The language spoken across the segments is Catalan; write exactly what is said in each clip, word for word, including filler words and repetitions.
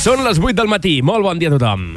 Són les vuit del matí. Molt bon dia a tothom.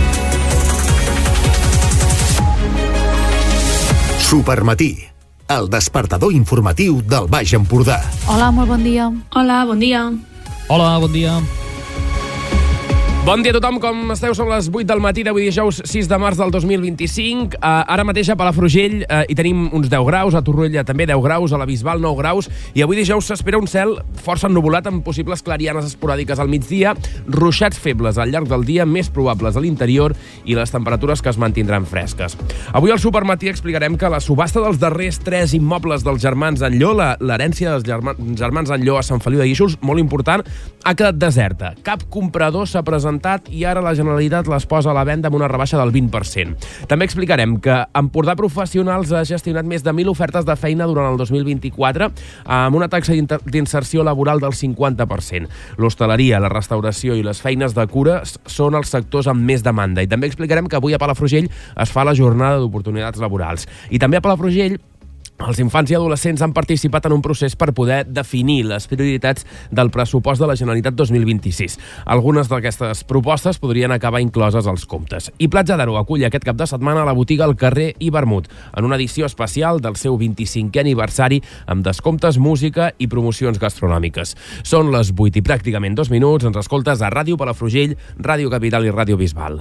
Supermatí, el despertador informatiu del Baix Empordà. Hola, molt bon dia. Hola, bon dia. Hola, bon dia. Bon dia a tothom, com esteu? Són les vuit del matí d'avui dijous sis de març del dos mil vint-i-cinc. Uh, ara mateix a Palafrugell uh, hi tenim uns deu graus, a Torroella també deu graus, a la Bisbal nou graus, i avui dijous s'espera un cel força ennuvolat amb possibles clarianes esporàdiques al migdia, ruixats febles al llarg del dia, més probables a l'interior, i les temperatures que es mantindran fresques. Avui al Supermatí explicarem que la subhasta dels darrers tres immobles dels germans Enlló, l'herència dels germans, germans Enlló a Sant Feliu de Guíxols, molt important, ha quedat deserta. Cap comprador s'ha presentat i ara la Generalitat les posa a la venda amb una rebaixa del vint per cent. També explicarem que Empordà Professionals ha gestionat més de mil ofertes de feina durant el dos mil vint-i-quatre amb una taxa d'inserció laboral del cinquanta per cent. L'hostaleria, la restauració i les feines de cura són els sectors amb més demanda. I també explicarem que avui a Palafrugell es fa la jornada d'oportunitats laborals. I també a Palafrugell els infants i adolescents han participat en un procés per poder definir les prioritats del pressupost de la Generalitat dos mil vint-i-sis. Algunes d'aquestes propostes podrien acabar incloses als comptes. I Platja d'Aro acull aquest cap de setmana a la botiga al carrer i Vermut, en una edició especial del seu vint-i-cinquè aniversari amb descomptes, música i promocions gastronòmiques. Són les vuit i pràcticament dos minuts. Ens escoltes a Ràdio Palafrugell, Ràdio Capital i Ràdio Bisbal.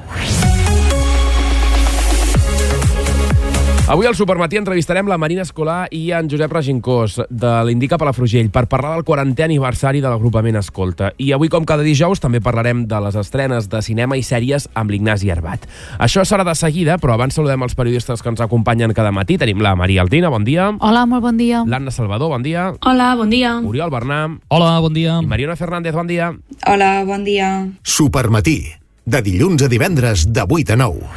Avui al Supermatí entrevistarem la Marina Escolà i en Josep Regincós de l'Indica Palafrugell per parlar del quarantè aniversari de l'agrupament Escolta. I avui, com cada dijous, també parlarem de les estrenes de cinema i sèries amb l'Ignasi Arbat. Això serà de seguida, però abans saludem els periodistes que ens acompanyen cada matí. Tenim la Maria Altina, bon dia. Hola, molt bon dia. L'Anna Salvador, bon dia. Hola, bon dia. Oriol Bernam. Hola, bon dia. I Mariona Fernández, bon dia. Hola, bon dia. Supermatí, de dilluns a divendres de vuit a nou.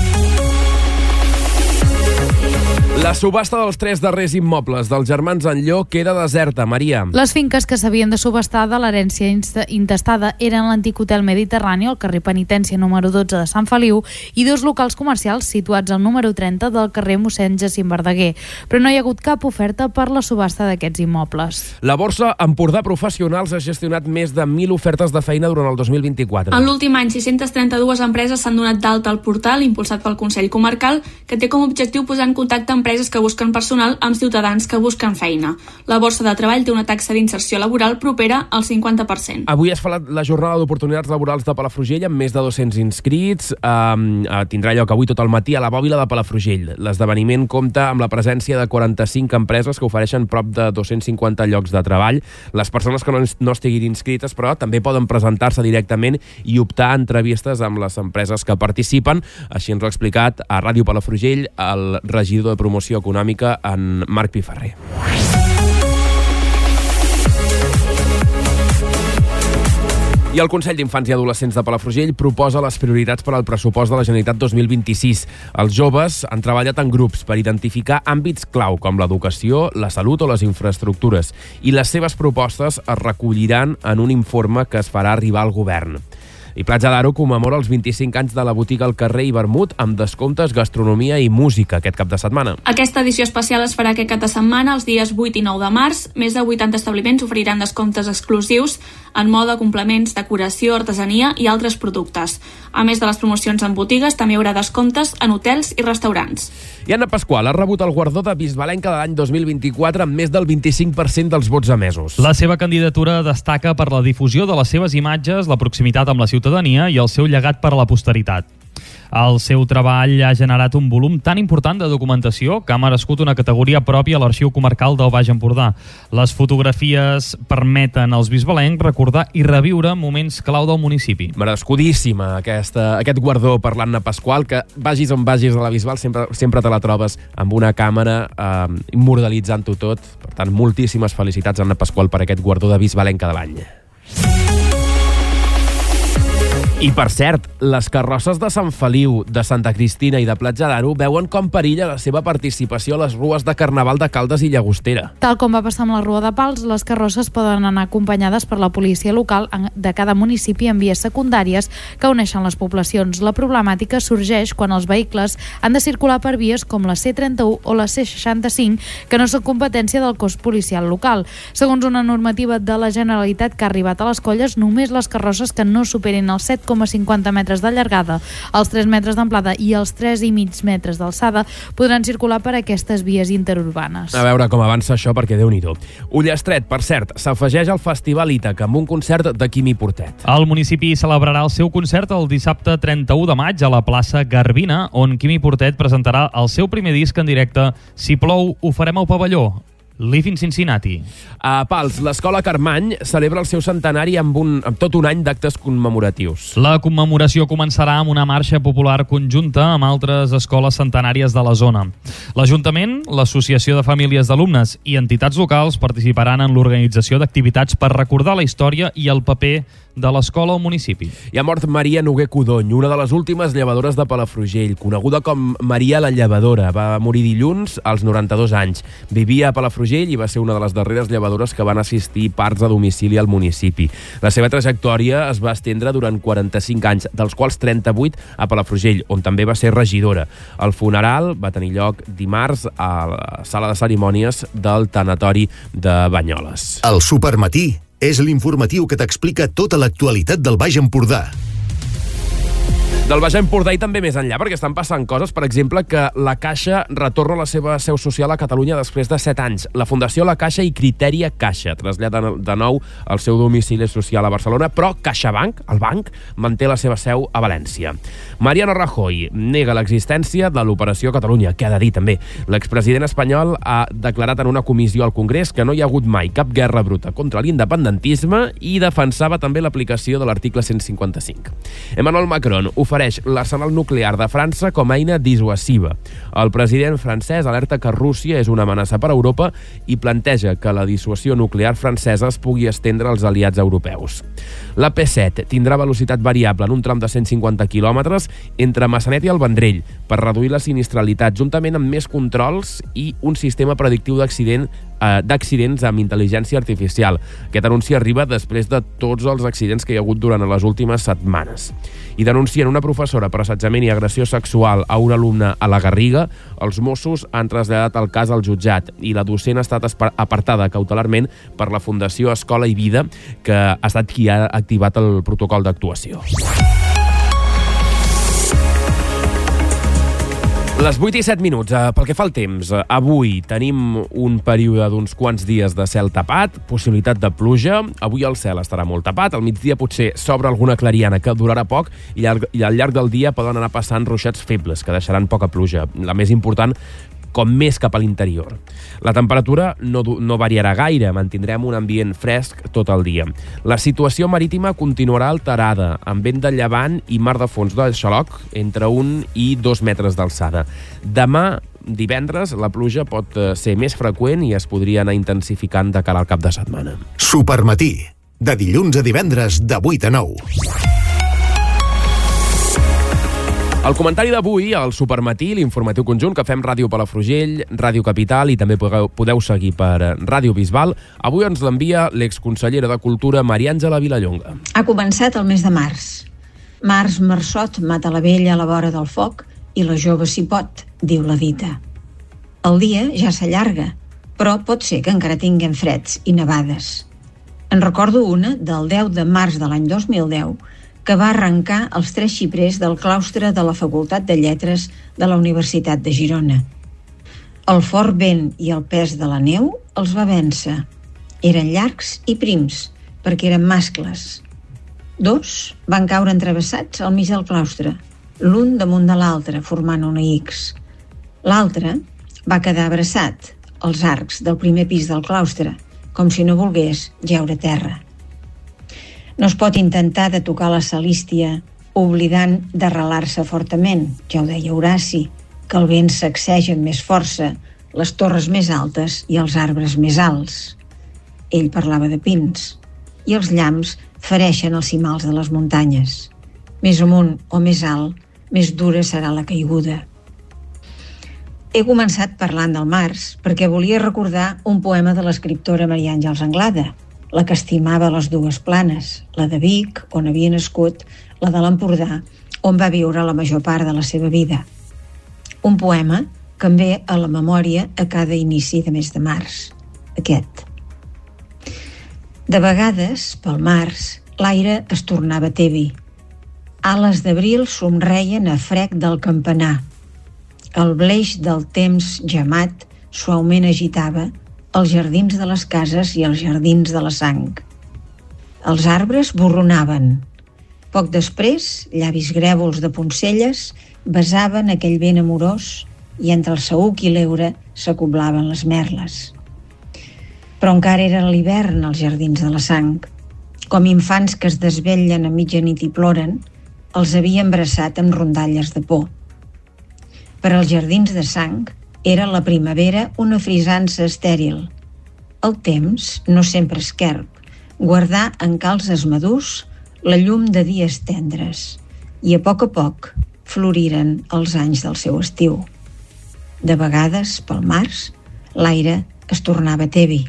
La subhasta dels tres darrers immobles dels germans Enlló queda deserta, Maria. Les finques que s'havien de subhastar de l'herència intestada eren l'antic hotel Mediterrani, al carrer Penitència número dotze de Sant Feliu, i dos locals comercials situats al número trenta del carrer mossèn Jacint Verdaguer. Però no hi ha hagut cap oferta per la subhasta d'aquests immobles. La borsa Empordà Professionals ha gestionat més de mil ofertes de feina durant el dos mil vint-i-quatre. En l'últim any, sis-centes trenta-dues empreses s'han donat d'alta al portal, impulsat pel Consell Comarcal, que té com a objectiu posar en contacte amb empreses que busquen personal amb ciutadans que busquen feina. La borsa de treball té una taxa d'inserció laboral propera al cinquanta per cent. Avui es fa la, la jornada d'oportunitats laborals de Palafrugell amb més de dos-cents inscrits. Um, uh, tindrà lloc avui tot el matí a la bòbila de Palafrugell. L'esdeveniment compta amb la presència de quaranta-cinc empreses que ofereixen prop de dos-cents cinquanta llocs de treball. Les persones que no, no estiguin inscrites, però, també poden presentar-se directament i optar a entrevistes amb les empreses que participen. Així ens ho ha explicat a Ràdio Palafrugell el regidor de promoció econòmica, en Marc Piferrer. I el Consell d'Infants i Adolescents de Palafrugell proposa les prioritats per al pressupost de la Generalitat dos mil vint-i-sis. Els joves han treballat en grups per identificar àmbits clau com l'educació, la salut o les infraestructures, i les seves propostes es recolliran en un informe que es farà arribar al govern. I Platja d'Aro commemora els vint-i-cinc anys de la botiga al carrer i Vermut amb descomptes, gastronomia i música aquest cap de setmana. Aquesta edició especial es farà aquest cap de setmana, els dies vuit i nou de març. Més de vuitanta establiments oferiran descomptes exclusius en moda, complements, decoració, artesania i altres productes. A més de les promocions en botigues, també hi haurà descomptes en hotels i restaurants. I Anna Pasqual ha rebut el guardó de Bisbalenca de l'any dos mil vint-i-quatre amb més del vint-i-cinc per cent dels vots emesos. La seva candidatura destaca per la difusió de les seves imatges, la proximitat amb la ciutadania i el seu llegat per a la posteritat. El seu treball ha generat un volum tan important de documentació que ha merescut una categoria pròpia a l'Arxiu Comarcal del Baix Empordà. Les fotografies permeten als bisbalencs recordar i reviure moments clau del municipi. Merescudíssima aquesta, aquest guardó per l'Anna Pasqual, que vagis on vagis a la Bisbal sempre, sempre te la trobes amb una càmera eh, immortalitzant-ho tot. Per tant, moltíssimes felicitats, Anna Pasqual, per aquest guardó de Bisbalenca de l'any. I, per cert, les carrosses de Sant Feliu, de Santa Cristina i de Platja d'Aro veuen com perilla la seva participació a les rues de Carnaval de Caldes i Llagostera. Tal com va passar amb la Rua de Pals, les carrosses poden anar acompanyades per la policia local de cada municipi en vies secundàries que uneixen les poblacions. La problemàtica sorgeix quan els vehicles han de circular per vies com la C trenta-u o la C seixanta-cinc, que no són competència del cos policial local. Segons una normativa de la Generalitat que ha arribat a les colles, només les carrosses que no superin els set coma cinquanta metres de llargada, els tres metres d'amplada i els tres i mig metres d'alçada podran circular per aquestes vies interurbanes. A veure com avança això, perquè Déu-n'hi-do. Ullastret, per cert, s'afegeix al Festival Ítaca amb un concert de Quimi Portet. El municipi celebrarà el seu concert el dissabte trenta-u de maig a la plaça Garbina, on Quimi Portet presentarà el seu primer disc en directe. Si plou, ho farem al pavelló. Live in Cincinnati. A Pals, l'Escola Carmany celebra el seu centenari amb, un, amb tot un any d'actes commemoratius. La commemoració començarà amb una marxa popular conjunta amb altres escoles centenàries de la zona. L'Ajuntament, l'Associació de Famílies d'Alumnes i entitats locals participaran en l'organització d'activitats per recordar la història i el paper de l'escola al municipi. Hi ha mort Maria Noguer Codony, una de les últimes llevadores de Palafrugell, coneguda com Maria la Llevadora. Va morir dilluns als noranta-dos anys. Vivia a Palafrugell i va ser una de les darreres llevadores que van assistir parts a domicili al municipi. La seva trajectòria es va estendre durant quaranta-cinc anys, dels quals trenta-vuit a Palafrugell, on també va ser regidora. El funeral va tenir lloc dimarts a la sala de cerimònies del tanatori de Banyoles. El Supermatí és l'informatiu que t'explica tota l'actualitat del Baix Empordà. Del Baix Empordà i també més enllà, perquè estan passant coses, per exemple, que la Caixa retorna la seva seu social a Catalunya després de set anys. La Fundació La Caixa i Criteria Caixa trasllada de nou el seu domicili social a Barcelona, però CaixaBank, el banc, manté la seva seu a València. Mariano Rajoy nega l'existència de l'Operació Catalunya, que ha de dir també. L'expresident espanyol ha declarat en una comissió al Congrés que no hi ha hagut mai cap guerra bruta contra l'independentisme i defensava també l'aplicació de l'article cent cinquanta-cinc. Emmanuel Macron ofereix l'arsenal nuclear de França com a eina dissuasiva. El president francès alerta que Rússia és una amenaça per a Europa i planteja que la dissuasió nuclear francesa es pugui estendre als aliats europeus. La P set tindrà velocitat variable en un tram de cent cinquanta quilòmetres entre Massanet i el Vendrell per reduir la sinistralitat, juntament amb més controls i un sistema predictiu d'accident d'accidents amb intel·ligència artificial. Aquest anunci arriba després de tots els accidents que hi ha hagut durant les últimes setmanes. I denuncien una professora per assetjament i agressió sexual a un alumne a la Garriga. Els Mossos han traslladat el cas al jutjat i la docent ha estat apartada cautelarment per la Fundació Escola i Vida, que ha estat qui ha activat el protocol d'actuació. Les vuit i set minuts. Pel que fa al temps, avui tenim un període d'uns quants dies de cel tapat, possibilitat de pluja. Avui el cel estarà molt tapat, al migdia potser s'obre alguna clariana que durarà poc i al llarg del dia poden anar passant ruixats febles que deixaran poca pluja. La més important, com més cap a l'interior. La temperatura no, no variarà gaire, mantindrem un ambient fresc tot el dia. La situació marítima continuarà alterada, amb vent de llevant i mar de fons de xaloc entre un i dos metres d'alçada. Demà, divendres, la pluja pot ser més freqüent i es podria anar intensificant de cara al cap de setmana. Supermatí, de dilluns a divendres de vuit a nou. El comentari d'avui, al Supermatí, l'informatiu conjunt que fem Ràdio Palafrugell, Ràdio Capital i també podeu seguir per Ràdio Bisbal, avui ens l'envia l'exconsellera de Cultura Maria Àngela Vilallonga. Ha començat el mes de març. Març marçot mata la vella a la vora del foc i la jove s'hi pot, diu la dita. El dia ja s'allarga, però pot ser que encara tinguem freds i nevades. En recordo una del deu de març de l'any dos mil deu, que va arrencar els tres xiprers del claustre de la Facultat de Lletres de la Universitat de Girona. El fort vent i el pes de la neu els va vèncer. Eren llargs i prims, perquè eren mascles. Dos van caure entrevessats al mig del claustre, l'un damunt de l'altre, formant una X. L'altre va quedar abraçat als arcs del primer pis del claustre, com si no volgués jeure a terra. No es pot intentar de tocar la salístia oblidant d'arrelar-se fortament, ja ho deia Horaci, que el vent sacseja amb més força les torres més altes i els arbres més alts. Ell parlava de pins, i els llamps fereixen els cimals de les muntanyes. Més amunt o més alt, més dura serà la caiguda. He començat parlant del març perquè volia recordar un poema de l'escriptora Maria Àngels Anglada, la que estimava les dues planes, la de Vic, on havia nascut, la de l'Empordà, on va viure la major part de la seva vida. Un poema que em ve a la memòria a cada inici de mes de març, aquest. De vegades, pel març, l'aire es tornava tebi. Ales d'abril somreien a frec del campanar. El bleix del temps gemat suaument agitava els jardins de les cases i els jardins de la sang. Els arbres borronaven. Poc després, llavis grèvols de poncelles besaven aquell vent amorós i entre el saüc i l'eure s'acoblaven les merles. Però encara era l'hivern als jardins de la sang. Com infants que es desvetllen a mitjanit i ploren, els havia embraçat amb rondalles de por. Per als jardins de sang era la primavera una frisança estèril. El temps, no sempre esquerp, guardà en calzes madurs la llum de dies tendres i a poc a poc floriren els anys del seu estiu. De vegades, pel març, l'aire es tornava tebi.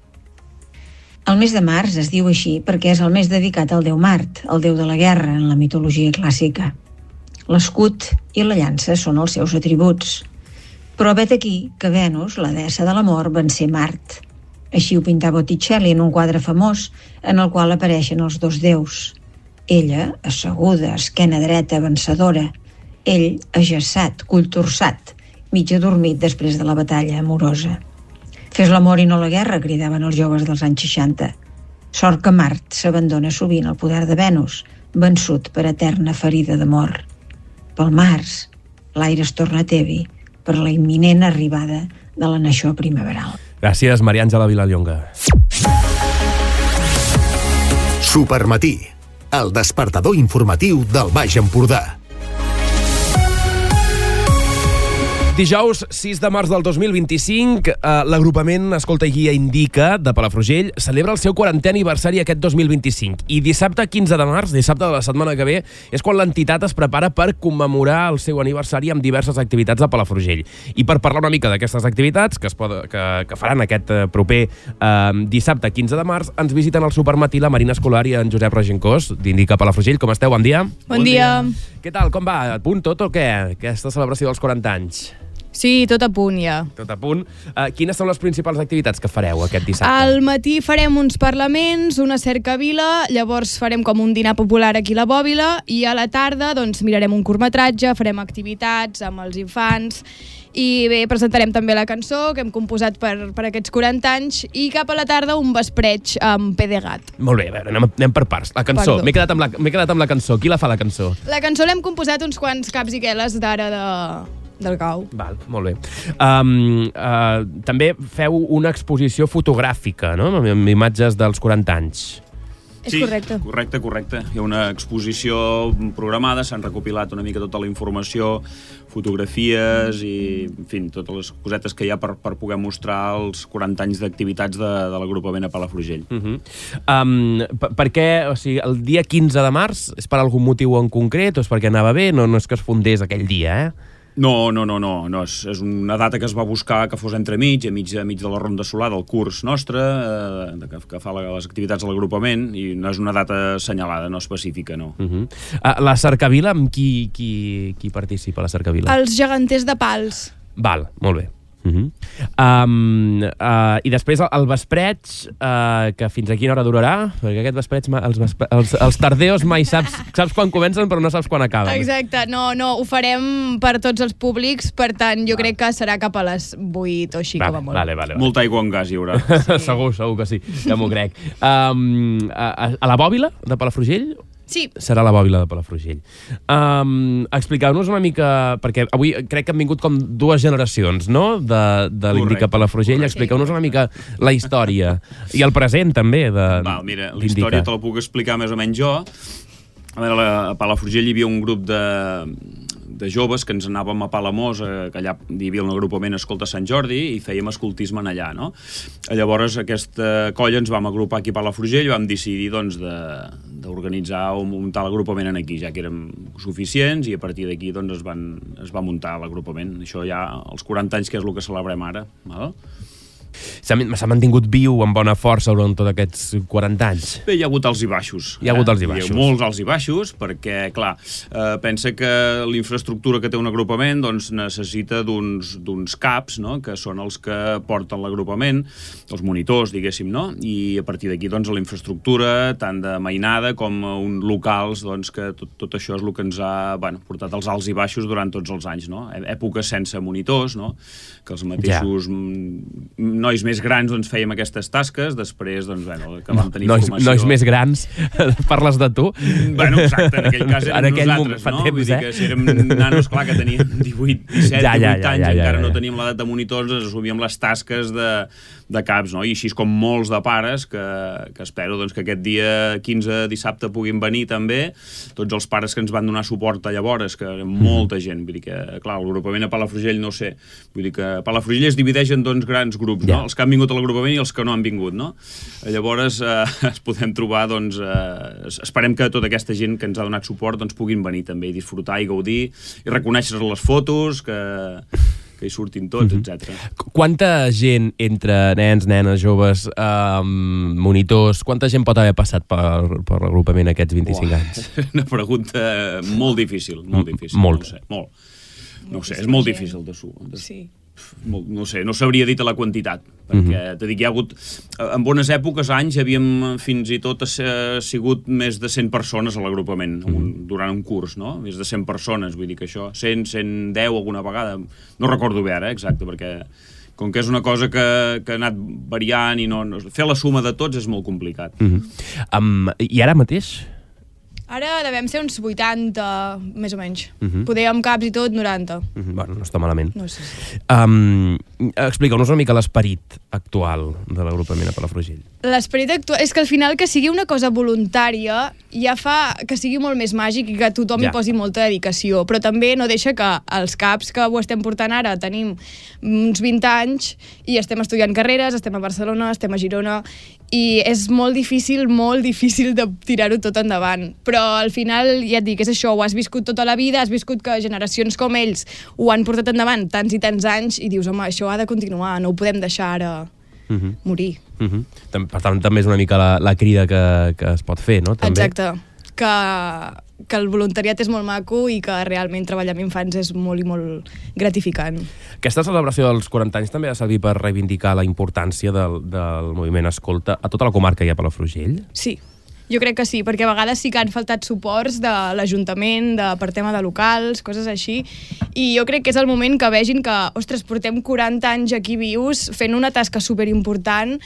El mes de març es diu així perquè és el mes dedicat al déu Mart, el déu de la guerra en la mitologia clàssica. L'escut i la llança són els seus atributs. Però vet aquí que Venus, la deessa de l'amor, van ser Mart. Així ho pintava Botticelli en un quadre famós en el qual apareixen els dos déus. Ella, asseguda, esquena dreta, vencedora. Ell, ajaçat, colltorçat, mig adormit després de la batalla amorosa. Fes l'amor i no la guerra, cridaven els joves dels anys seixanta. Sort que Mart s'abandona sovint al poder de Venus, vençut per eterna ferida d'amor. Pel març, l'aire es torna tebi per la imminent arribada de la naixó primaveral. Gràcies, Maria Àngela Vilallonga. Supermatí, el despertador informatiu del Baix Empordà. Dijous sis de març del dos mil vint-i-cinc, eh, l'agrupament Escolta i Guia Indica de Palafrugell celebra el seu quarantè aniversari aquest dos mil vint-i-cinc. I dissabte quinze de març, dissabte de la setmana que ve, és quan l'entitat es prepara per commemorar el seu aniversari amb diverses activitats a Palafrugell. I per parlar una mica d'aquestes activitats que, es pot, que, que faran aquest proper eh, dissabte quinze de març, ens visiten al Supermatí la Marina Escolar i en Josep Regencós d'Indica Palafrugell. Com esteu? Bon dia. Bon, bon dia. dia. Què tal? Com va? A punt tot o què? Aquesta celebració dels quaranta anys? Sí, tot a punt ja. Tot a punt. Uh, quines són les principals activitats que fareu aquest dissabte? Al matí farem uns parlaments, una cercavila, llavors farem com un dinar popular aquí a la Bòbila i a la tarda doncs, mirarem un curtmetratge, farem activitats amb els infants i bé, presentarem també la cançó que hem composat per, per aquests quaranta anys i cap a la tarda un vespreig amb P de Gat. Molt bé, a veure, anem, anem per parts. La cançó, m'he quedat, amb la, m'he quedat amb la cançó. Qui la fa, la cançó? La cançó l'hem composat uns quants caps i queles d'ara de... del Gau. Val, molt bé. Um, uh, també feu una exposició fotogràfica, no?, amb imatges dels quaranta anys. És sí, correcte. correcte, correcte. Hi ha una exposició programada, s'han recopilat una mica tota la informació, fotografies i, en fi, totes les cosetes que hi ha per, per poder mostrar els quaranta anys d'activitats de, de l'agrupament a Palafrugell. Uh -huh. um, per, per què, o sigui, el dia quinze de març és per algun motiu en concret o és perquè anava bé? No, no és que es fundés aquell dia, eh? No, no, no, no, no. És, és una data que es va buscar que fos entremig, a mig, a mig de la ronda solar del curs nostre, eh, que, que fa les activitats de l'agrupament, i no és una data assenyalada, no específica, no. Uh -huh. uh, la cercavila, amb qui, qui, qui participa a la cercavila? Els geganters de Pals. Val, molt bé. Uh -huh. um, uh, I després el, el vespreig, uh, que fins a quina hora durarà? Perquè aquest vespreig, els, vespre, els, els tardeos mai saps, saps quan comencen però no saps quan acaben. Exacte, no, no, ho farem per tots els públics, per tant jo Va. crec que serà cap a les vuit o així, vale, com a molt. Vale, vale, vale. Molta aigua en gas hi haurà. Sí. segur, segur que sí, ja m'ho crec. Um, a, a la Bòbila de Palafrugell? Sí. Serà la Bòbila de Palafrugell. Um, Expliqueu-nos una mica, perquè avui crec que han vingut com dues generacions, no?, de, de l'Indica Palafrugell. Expliqueu-nos una mica la història i el present, també, de Val, mira, la història te la puc explicar més o menys jo. A veure, a Palafrugell hi havia un grup de... de joves que ens anàvem a Palamós, eh, que allà hi havia un agrupament Escolta Sant Jordi, i fèiem escoltisme en allà, no? Llavors aquesta colla ens vam agrupar aquí a Palafrugell i vam decidir, doncs, de, d'organitzar o muntar l'agrupament en aquí, ja que érem suficients, i a partir d'aquí doncs, es, van, es va muntar l'agrupament. Això ja als quaranta anys, que és el que celebrem ara. Val? S'ha mantingut viu amb bona força durant tots aquests quaranta anys? Bé, hi ha hagut alts i baixos. Hi ha hagut alts i baixos. Hi ha molts alts i baixos, perquè, clar, eh, pensa que l'infraestructura que té un agrupament doncs, necessita d'uns caps, no?, que són els que porten l'agrupament, els monitors, diguéssim, no? I a partir d'aquí, doncs, la infraestructura, tant de mainada com un locals, doncs, que tot, tot això és el que ens ha bueno, portat als alts i baixos durant tots els anys, no? Èpoques sense monitors, no?, que els mateixos ja. nois més grans doncs, fèiem aquestes tasques, després doncs, bueno, que vam tenir nois, formació... Nois més grans, parles de tu? Bueno, exacte, en aquell cas érem aquell nosaltres, no? Temps, Vull dir que si érem nanos, clar, que teníem divuit, disset, ja, ja, divuit ja, anys, ja, ja, encara ja, ja. no teníem l'edat de monitors, ens assumíem les tasques de, de caps, no? I així com molts de pares, que, que espero doncs, que aquest dia quinze dissabte puguin venir també, tots els pares que ens van donar suport a llavors, que eren molta gent, vull dir que, clar, l'agrupament a Palafrugell, no sé, vull dir que Palafrugell es divideix en dos grans grups, yeah. no? Els que han vingut a l'agrupament i els que no han vingut, no? Llavors eh, es podem trobar, doncs, eh, esperem que tota aquesta gent que ens ha donat suport doncs, puguin venir també i disfrutar i gaudir i reconèixer les fotos, que, que hi surtin tots, mm-hmm. etcètera. Quanta gent, entre nens, nenes, joves, eh, monitors, quanta gent pot haver passat per, per l'agrupament aquests vint-i-cinc Uah. anys? Una pregunta molt difícil, molt difícil. Molt. No sé, molt. No sé, és molt difícil de suar. Sí. No sé, no sabria dir la quantitat, perquè mm-hmm. t'he dit que hi ha hagut, en bones èpoques, anys, havíem fins i tot sigut més de cent persones a l'agrupament, mm-hmm. durant un curs, no? Més de cent persones, vull dir que això, cent, cent deu alguna vegada, no recordo bé ara, exacte, perquè com que és una cosa que, que ha anat variant i no, no, fer la suma de tots és molt complicat. Mm-hmm. um, I ara mateix? Ara devem ser uns vuitanta, més o menys. Uh-huh. Poder amb caps i tot, noranta. Uh-huh. Bueno, no està malament. No sé. Um, Explica'ns una mica l'esperit actual de l'agrupament a Palafrugell. L'esperit actual... És que al final que sigui una cosa voluntària ja fa que sigui molt més màgic i que tothom ja. hi posi molta dedicació, però també no deixa que els caps que ho estem portant ara tenim uns vint anys i estem estudiant carreres, estem a Barcelona, estem a Girona, i és molt difícil, molt difícil de tirar-ho tot endavant. Però al final, ja et dic, és això, ho has viscut tota la vida, has viscut que generacions com ells ho han portat endavant tants i tants anys i dius, home, això ha de continuar, no ho podem deixar ara uh-huh. morir. Uh-huh. Per tant, també és una mica la, la crida que, que es pot fer, no? També. Exacte. Que, que el voluntariat és molt maco i que realment treballar amb infants és molt i molt gratificant. Aquesta celebració dels quaranta anys també ha servit per reivindicar la importància del, del moviment Escolta a tota la comarca i a Palafrugell? Sí, jo crec que sí, perquè a vegades sí que han faltat suports de l'Ajuntament, de, per tema de locals, coses així, i jo crec que és el moment que vegin que, ostres, portem quaranta anys aquí vius fent una tasca superimportant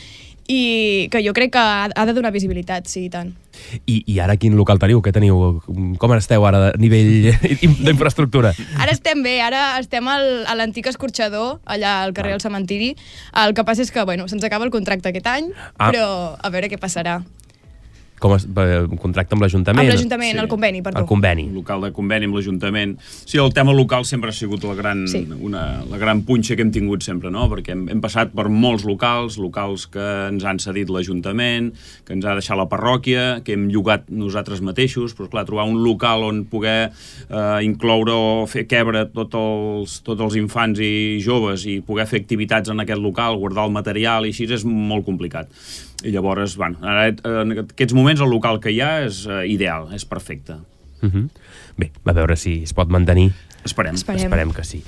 i que jo crec que ha, ha de donar visibilitat, sí, i tant. I, I ara quin local teniu? Què teniu? Com esteu ara a nivell d'infraestructura? Ara estem bé, ara estem al, a l'antic escorxador, allà al carrer del Cementiri. El que passa és que, bueno, se'ns acaba el contracte aquest any, ah. però a veure què passarà. Com es, un contracte amb l'Ajuntament? Amb l'Ajuntament, sí. el conveni, perdó. El conveni. Un local de conveni amb l'Ajuntament. Sí, el tema local sempre ha sigut la gran, sí. una, la gran punxa que hem tingut sempre, no? Perquè hem, hem passat per molts locals, locals que ens han cedit l'Ajuntament, que ens ha deixat la parròquia, que hem llogat nosaltres mateixos, però clar, trobar un local on poder eh, incloure o fer quebre tots els, tots els infants i joves i poder fer activitats en aquest local, guardar el material i així és molt complicat. I llavors, bueno, ara, en aquests moments el local que hi ha és uh, ideal, és perfecte. Uh-huh. Bé, a veure si es pot mantenir. Esperem. Esperem, Esperem que sí.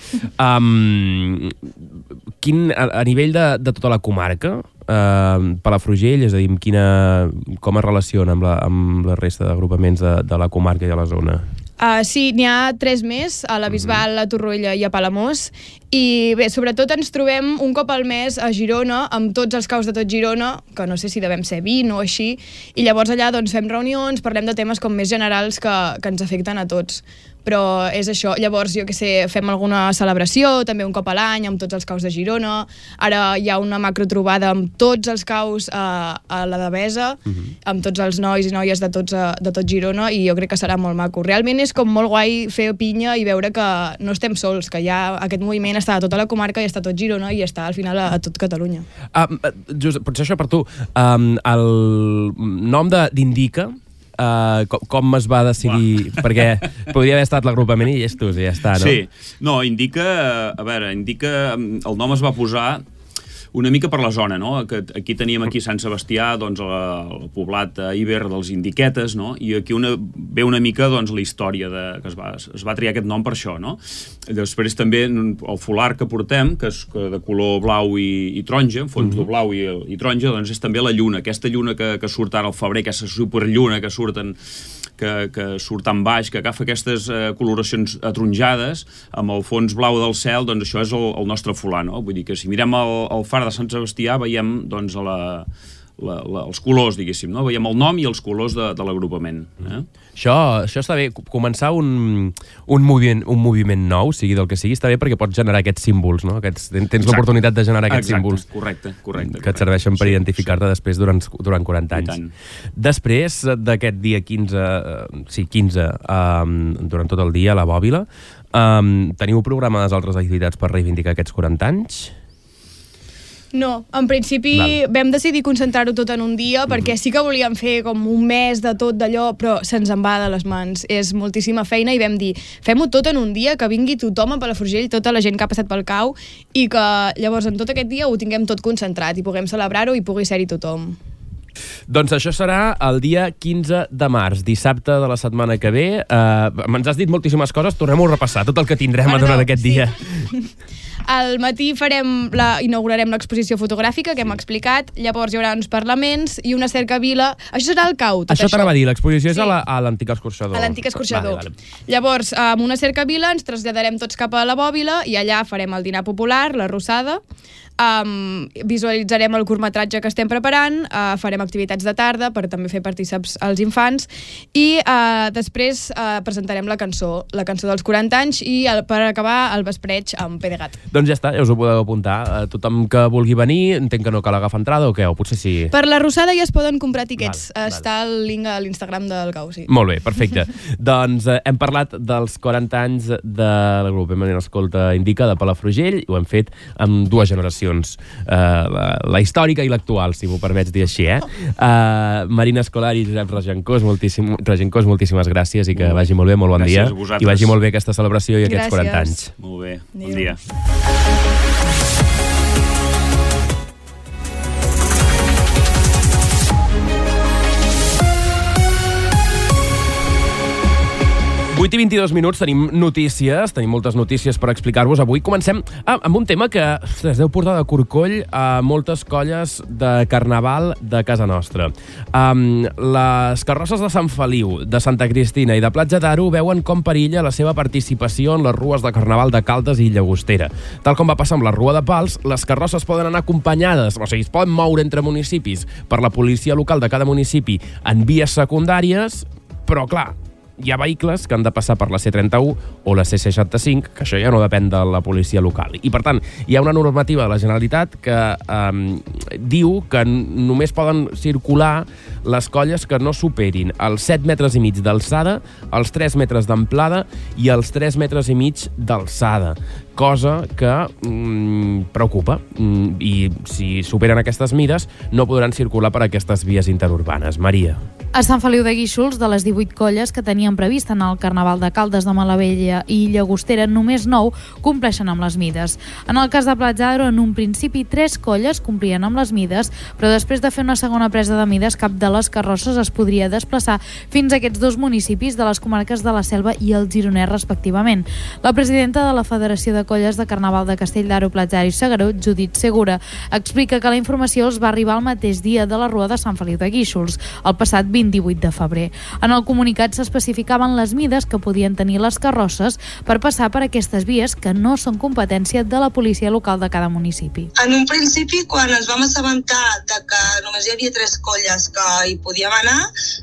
Um, quin, a, a nivell de, de tota la comarca, uh, Palafrugell, és a dir, quina, com es relaciona amb la, amb la resta d'agrupaments de, de la comarca i de la zona? Uh, sí, n'hi ha tres més, a la Bisbal, a Torroella i a Palamós, i bé, sobretot ens trobem un cop al mes a Girona, amb tots els caus de tot Girona, que no sé si devem ser vint o així, i llavors allà doncs, fem reunions, parlem de temes com més generals que, que ens afecten a tots. Però és això, llavors, jo què sé, fem alguna celebració, també un cop a l'any, amb tots els caus de Girona, ara hi ha una macrotrobada amb tots els caus a, a la Devesa, uh-huh. amb tots els nois i noies de, tots, de tot Girona, i jo crec que serà molt maco. Realment és com molt guai fer pinya i veure que no estem sols, que ja aquest moviment està a tota la comarca i està a tot Girona i està al final a, a tot Catalunya. Uh, Josep, potser això per tu. Um, el nom d'Indica uh, com, com es va decidir? Uah. Perquè podria haver estat l'agrupament i llestos, i ja està, no? Sí, no, indica, a veure, indica, el nom es va posar una mica per la zona, no? Que aquí teníem aquí Sant Sebastià, doncs, el poblat Iber dels Indiquetes, no? I aquí una, ve una mica, doncs, la història de, que es va, es va triar aquest nom per això, no? Després també el folar que portem, que és de color blau i, i taronja, fons mm-hmm. blau i, i taronja, doncs és també la lluna, aquesta lluna que, que surt ara al febrer, aquesta superlluna que surten que, que surt en baix, que agafa aquestes eh, coloracions ataronjades amb el fons blau del cel, doncs això és el, el nostre folar, no? Vull dir que si mirem el, el far de Sant Sebastià veiem, doncs, la, la, la, els colors, diguéssim, no? Veiem el nom i els colors de, de l'agrupament. Eh? Això, això està bé. Començar un, un, moviment, un moviment nou, sigui del que sigui, està bé perquè pots generar aquests símbols, no? Aquests, tens l'oportunitat de generar aquests Exacte. símbols correcte, correcte, que et serveixen per sí, identificar-te sí. després durant, durant quaranta anys. Després d'aquest dia quinze, sí, quinze, um, durant tot el dia a la Bòbila, um, teniu programades altres activitats per reivindicar aquests quaranta anys? No, en principi Val. vam decidir concentrar-ho tot en un dia, perquè sí que volíem fer com un mes de tot d'allò, però se'ns en va de les mans. És moltíssima feina i vam dir, fem-ho tot en un dia, que vingui tothom a Palafrugell, tota la gent que ha passat pel cau, i que llavors en tot aquest dia ho tinguem tot concentrat i puguem celebrar-ho i pugui ser-hi tothom. Doncs això serà el dia quinze de març, dissabte de la setmana que ve. Uh, Ens has dit moltíssimes coses, tornem-ho a repassar, tot el que tindrem Perdó, durant aquest sí. dia. Al matí farem la, inaugurarem l'exposició fotogràfica que hem explicat, llavors hi haurà uns parlaments i una cercavila. Això serà el cau, tot això. Això t'anava a dir, l'exposició sí. és a, la, a l'antic escorxador. A l'antic escorxador. Vale, vale. Llavors, amb una cercavila ens traslladarem tots cap a la Bòbila i allà farem el dinar popular, la rossada, um, visualitzarem el curtmetratge que estem preparant, uh, farem activitats de tarda per també fer partíceps als infants i uh, després uh, presentarem la cançó, la cançó dels quaranta anys i el, per acabar el vespreig amb P D Gat. Doncs ja està, ja us ho podeu apuntar. Uh, tothom que vulgui venir, entenc que no cal agafar entrada o què? O potser sí. Per la rossada ja es poden comprar tiquets. Val, Està val. el link a l'Instagram del Cau, sí. Molt bé, perfecte. Doncs uh, hem parlat dels quaranta anys de l'agrupament Escolta Indica de Palafrugell i ho hem fet amb dues generacions, uh, la, la històrica i l'actual, si m'ho permets dir així, eh? Uh, Marina Escolari i Josep Regencós, moltíssim, Regencós, moltíssimes gràcies i que vagi molt bé, molt bon gràcies dia. I vagi molt bé aquesta celebració i aquests gràcies. quaranta anys. Molt bé, bon Adéu. dia. vuit i vint-i-dos minuts, tenim notícies, tenim moltes notícies per explicar-vos. Avui comencem ah, amb un tema que ostres, deu portar de corcoll a moltes colles de carnaval de casa nostra. Um, les carrosses de Sant Feliu, de Santa Cristina i de Platja d'Aro veuen com perilla la seva participació en les rues de carnaval de Caldes i Llagostera. Tal com va passar amb la Rua de Pals, les carrosses poden anar acompanyades, o sigui, es poden moure entre municipis per la policia local de cada municipi en vies secundàries, però clar, hi ha vehicles que han de passar per la C trenta-u o la C seixanta-cinc, que això ja no depèn de la policia local. I, per tant, hi ha una normativa de la Generalitat que eh, diu que només poden circular les colles que no superin els set metres i mig d'alçada, els tres metres d'amplada i els tres metres i mig d'alçada, cosa que mm, preocupa. Mm, I si superen aquestes mides, no podran circular per aquestes vies interurbanes. Maria. A Sant Feliu de Guíxols, de les divuit colles que tenien previst en el Carnaval de Caldes de Malavella i Llagostera, només nou compleixen amb les mides. En el cas de Platja d'Aro, en un principi, tres colles complien amb les mides, però després de fer una segona presa de mides, cap de les carrosses es podria desplaçar fins a aquests dos municipis de les comarques de la Selva i el Gironès, respectivament. La presidenta de la Federació de Colles de Carnaval de Castell d'Aro, Platja d'Aro i Segaró, Judit Segura, explica que la informació els va arribar el mateix dia de la Rua de Sant Feliu de Guíxols, el passat vint-i-vuit de febrer. En el comunicat s'especificaven les mides que podien tenir les carrosses per passar per aquestes vies que no són competència de la policia local de cada municipi. En un principi, quan ens vam assabentar de que només hi havia tres colles que hi podíem anar,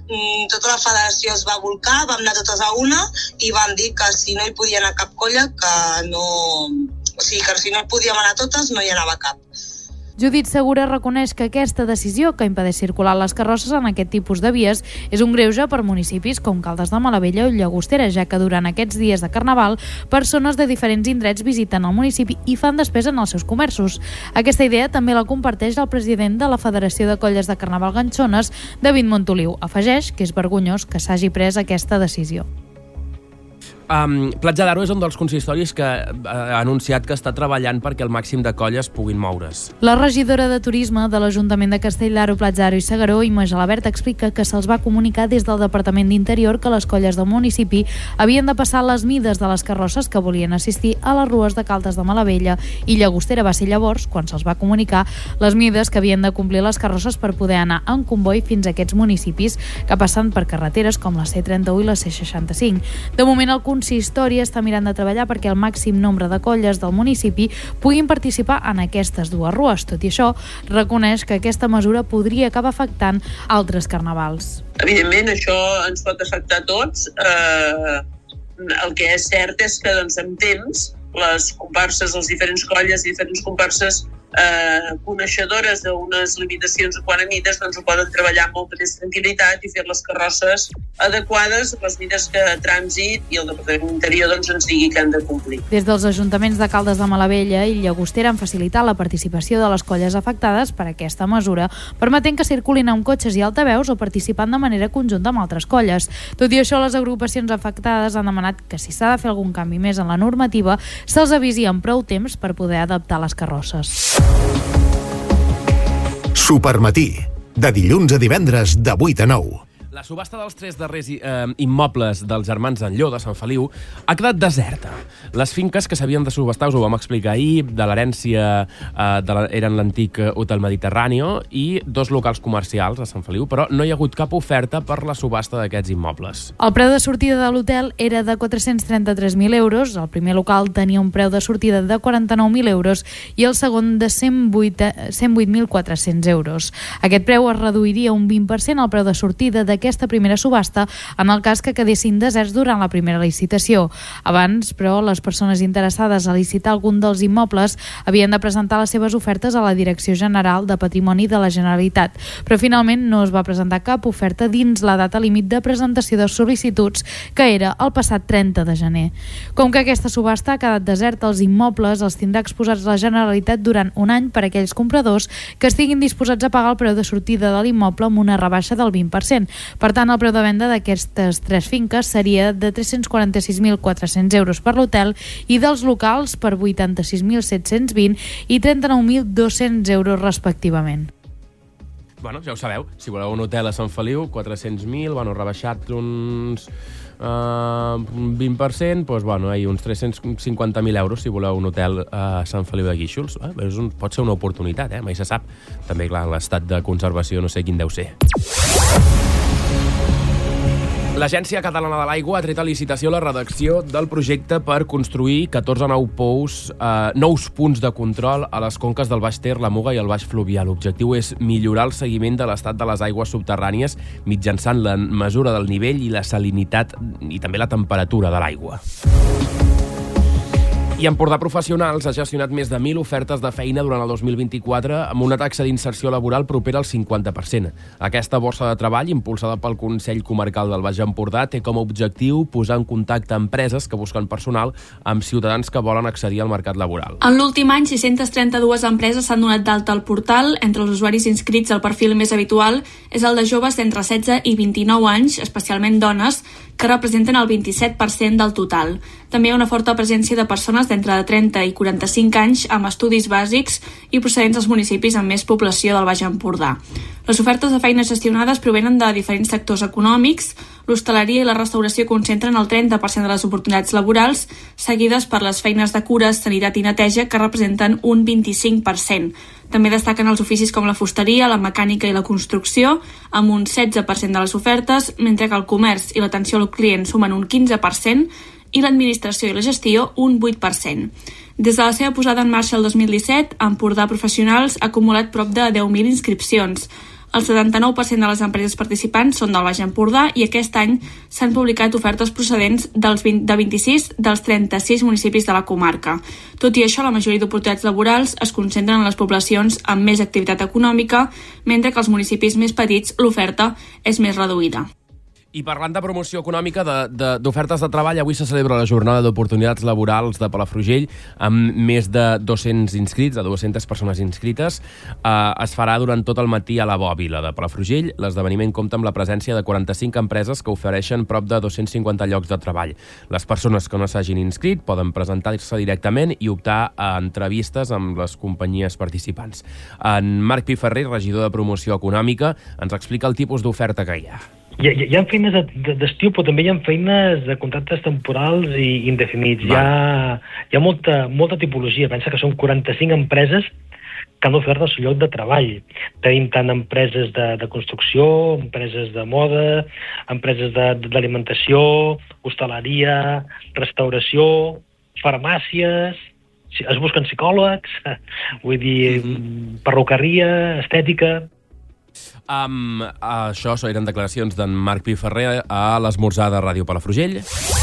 tota la federació es va volcar, vam anar totes a una i vam dir que si no hi podia anar cap colla, que no... O sigui, que si no hi podíem anar totes, no hi anava cap. Judit Segura reconeix que aquesta decisió, que impedeix circular les carrosses en aquest tipus de vies, és un greuge per municipis com Caldes de Malavella o Llagostera, ja que durant aquests dies de Carnaval, persones de diferents indrets visiten el municipi i fan despesa en els seus comerços. Aquesta idea també la comparteix el president de la Federació de Colles de Carnaval Ganxones, David Montoliu. Afegeix que és vergonyós que s'hagi pres aquesta decisió. Um, Platja d'Aro és un dels consistoris que ha anunciat que està treballant perquè el màxim de colles puguin moure's. La regidora de Turisme de l'Ajuntament de Castell d'Aro, Platja d'Aro i Segaró, Imma Gelabert, explica que se'ls va comunicar des del Departament d'Interior que les colles del municipi havien de passar les mides de les carrosses que volien assistir a les rues de Caldes de Malavella i Llagostera. Va ser llavors quan se'ls va comunicar les mides que havien de complir les carrosses per poder anar en comboi fins a aquests municipis que passen per carreteres com la C trenta-u i la C seixanta-cinc. De moment, el consistori està mirant de treballar perquè el màxim nombre de colles del municipi puguin participar en aquestes dues rues. Tot i això, reconeix que aquesta mesura podria acabar afectant altres carnavals. Evidentment, això ens pot afectar a tots. Eh, el que és cert és que, doncs, amb temps, les comparses, les diferents colles, diferents comparses eh, coneixedores d'unes limitacions quant a mides, doncs ho poden treballar amb molta més tranquil·litat i fer les carrosses adequades a les mides que Trànsit i el Departament d'Interior doncs, ens digui que han de complir. Des dels ajuntaments de Caldes de Malavella i Llagostera han facilitat la participació de les colles afectades per aquesta mesura, permetent que circulin amb cotxes i altaveus o participant de manera conjunta amb altres colles. Tot i això, les agrupacions afectades han demanat que si s'ha de fer algun canvi més en la normativa, se'ls avisi amb prou temps per poder adaptar les carrosses. Supermatí, de dilluns a divendres de vuit a nou. La subhasta dels tres darrers eh, immobles dels germans Enlló de Sant Feliu ha quedat deserta. Les finques que s'havien de subhastar, us ho vam explicar ahir, de l'herència eh, de la, eren l'antic Hotel Mediterráneo i dos locals comercials a Sant Feliu, però no hi ha hagut cap oferta per la subhasta d'aquests immobles. El preu de sortida de l'hotel era de quatre-cents trenta-tres mil euros, el primer local tenia un preu de sortida de quaranta-nou mil euros i el segon de cent vuit mil quatre-cents euros. Aquest preu es reduiria un vint per cent al preu de sortida d'aquest aquesta primera subhasta en el cas que quedessin deserts durant la primera licitació. Abans, però, les persones interessades a licitar algun dels immobles havien de presentar les seves ofertes a la Direcció General de Patrimoni de la Generalitat, però finalment no es va presentar cap oferta dins la data límit de presentació de sol·licituds, que era el passat trenta de gener. Com que aquesta subhasta ha quedat deserta, els immobles els tindrà exposats la Generalitat durant un any per a aquells compradors que estiguin disposats a pagar el preu de sortida de l'immoble amb una rebaixa del vint per cent. Per tant, el preu de venda d'aquestes tres finques seria de tres-cents quaranta-sis mil quatre-cents euros per l'hotel i dels locals per vuitanta-sis mil set-cents vint i trenta-nou mil dos-cents euros respectivament. Bueno, ja ho sabeu, si voleu un hotel a Sant Feliu, quatre-cents mil, bueno, rebaixat uns uh, vint per cent, doncs, bueno, hi ha uns tres-cents cinquanta mil euros si voleu un hotel a Sant Feliu de Guíxols. Eh? És un, pot ser una oportunitat, eh? Mai se sap. També, clar, l'estat de conservació no sé quin deu ser. L'Agència Catalana de l'Aigua ha tret a licitació la redacció del projecte per construir catorze nous pous, eh, nous punts de control a les conques del Baix Ter, la Muga i el Baix Fluvià. L'objectiu és millorar el seguiment de l'estat de les aigües subterrànies mitjançant la mesura del nivell i la salinitat i també la temperatura de l'aigua. I Empordà Professionals ha gestionat més de mil ofertes de feina durant el dos mil vint-i-quatre amb una taxa d'inserció laboral propera al cinquanta per cent. Aquesta borsa de treball, impulsada pel Consell Comarcal del Baix Empordà, té com a objectiu posar en contacte empreses que busquen personal amb ciutadans que volen accedir al mercat laboral. En l'últim any, sis-centes trenta-dues empreses s'han donat d'alta al portal. Entre els usuaris inscrits, el perfil més habitual és el de joves d'entre setze i vint-i-nou anys, especialment dones, que representen el vint-i-set per cent del total. També hi ha una forta presència de persones d'entre trenta i quaranta-cinc anys amb estudis bàsics i procedents dels municipis amb més població del Baix Empordà. Les ofertes de feines gestionades provenen de diferents sectors econòmics. L'hostaleria i la restauració concentren el trenta per cent de les oportunitats laborals, seguides per les feines de cures, sanitat i neteja, que representen un vint-i-cinc per cent. També destaquen els oficis com la fusteria, la mecànica i la construcció, amb un setze per cent de les ofertes, mentre que el comerç i l'atenció al client sumen un quinze per cent i l'administració i la gestió un vuit per cent. Des de la seva posada en marxa el dos mil disset, Empordà Professionals ha acumulat prop de deu mil inscripcions. El setanta-nou per cent de les empreses participants són del Baix Empordà i aquest any s'han publicat ofertes procedents dels vint, de vint-i-sis dels trenta-sis municipis de la comarca. Tot i això, la majoria d'oportunitats laborals es concentren en les poblacions amb més activitat econòmica, mentre que als municipis més petits l'oferta és més reduïda. I parlant de promoció econòmica d'ofertes de, de, de treball, avui se celebra la jornada d'oportunitats laborals de Palafrugell amb més de dos-cents inscrits, de dues-centes persones inscrites. Eh, es farà durant tot el matí a la Bòbila de Palafrugell. L'esdeveniment compta amb la presència de quaranta-cinc empreses que ofereixen prop de dos-cents cinquanta llocs de treball. Les persones que no s'hagin inscrit poden presentar-se directament i optar a entrevistes amb les companyies participants. En Marc Piferrer, regidor de Promoció Econòmica, ens explica el tipus d'oferta que hi ha. Hi ha, hi ha feines d'estiu, però també hi ha feines de contractes temporals i indefinits. Hi ha, hi ha molta, molta tipologia. Pensa que són quaranta-cinc empreses que han ofert el seu lloc de treball. Tenim tant empreses de, de construcció, empreses de moda, empreses d'alimentació, hostaleria, restauració, farmàcies, es busquen psicòlegs, vull dir, mm-hmm. perruqueria, estètica... Um, això, això eren declaracions d'en Marc Piferrer a l'esmorzar de Ràdio Palafrugell.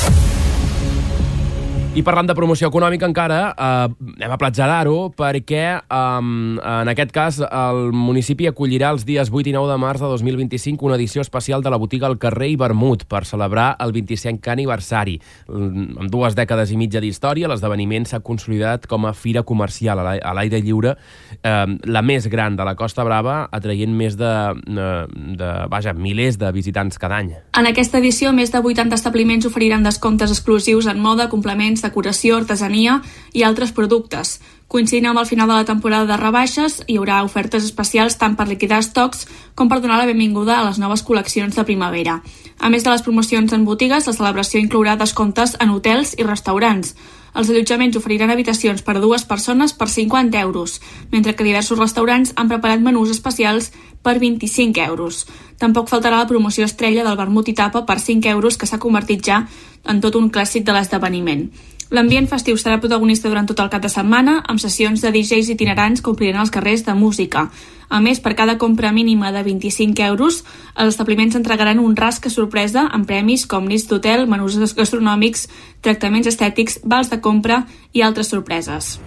I parlant de promoció econòmica encara, eh, anem a Platja d'Aro perquè eh, en aquest cas el municipi acollirà els dies vuit i nou de març de dos mil vint-i-cinc una edició especial de la botiga al carrer i vermut per celebrar el vint-i-cinquè aniversari. Amb dues dècades i mitja d'història, l'esdeveniment s'ha consolidat com a fira comercial a l'aire lliure, eh, la més gran de la Costa Brava, atraient més de, de vaja, milers de visitants cada any. En aquesta edició, més de vuitanta establiments oferiran descomptes exclusius en moda, complements, decoració, artesania i altres productes. Coincidint amb el final de la temporada de rebaixes, hi haurà ofertes especials tant per liquidar estocs com per donar la benvinguda a les noves col·leccions de primavera. A més de les promocions en botigues, la celebració inclourà descomptes en hotels i restaurants. Els allotjaments oferiran habitacions per a dues persones per cinquanta euros, mentre que diversos restaurants han preparat menús especials per vint-i-cinc euros. Tampoc faltarà la promoció estrella del vermut i tapa per cinc euros, que s'ha convertit ja en tot un clàssic de l'esdeveniment. L'ambient festiu serà protagonista durant tot el cap de setmana, amb sessions de D Js itinerants que ompliran els carrers de música. A més, per cada compra mínima de vint-i-cinc euros, els establiments entregaran un rasca sorpresa amb premis com nits d'hotel, menús gastronòmics, tractaments estètics, vals de compra i altres sorpreses.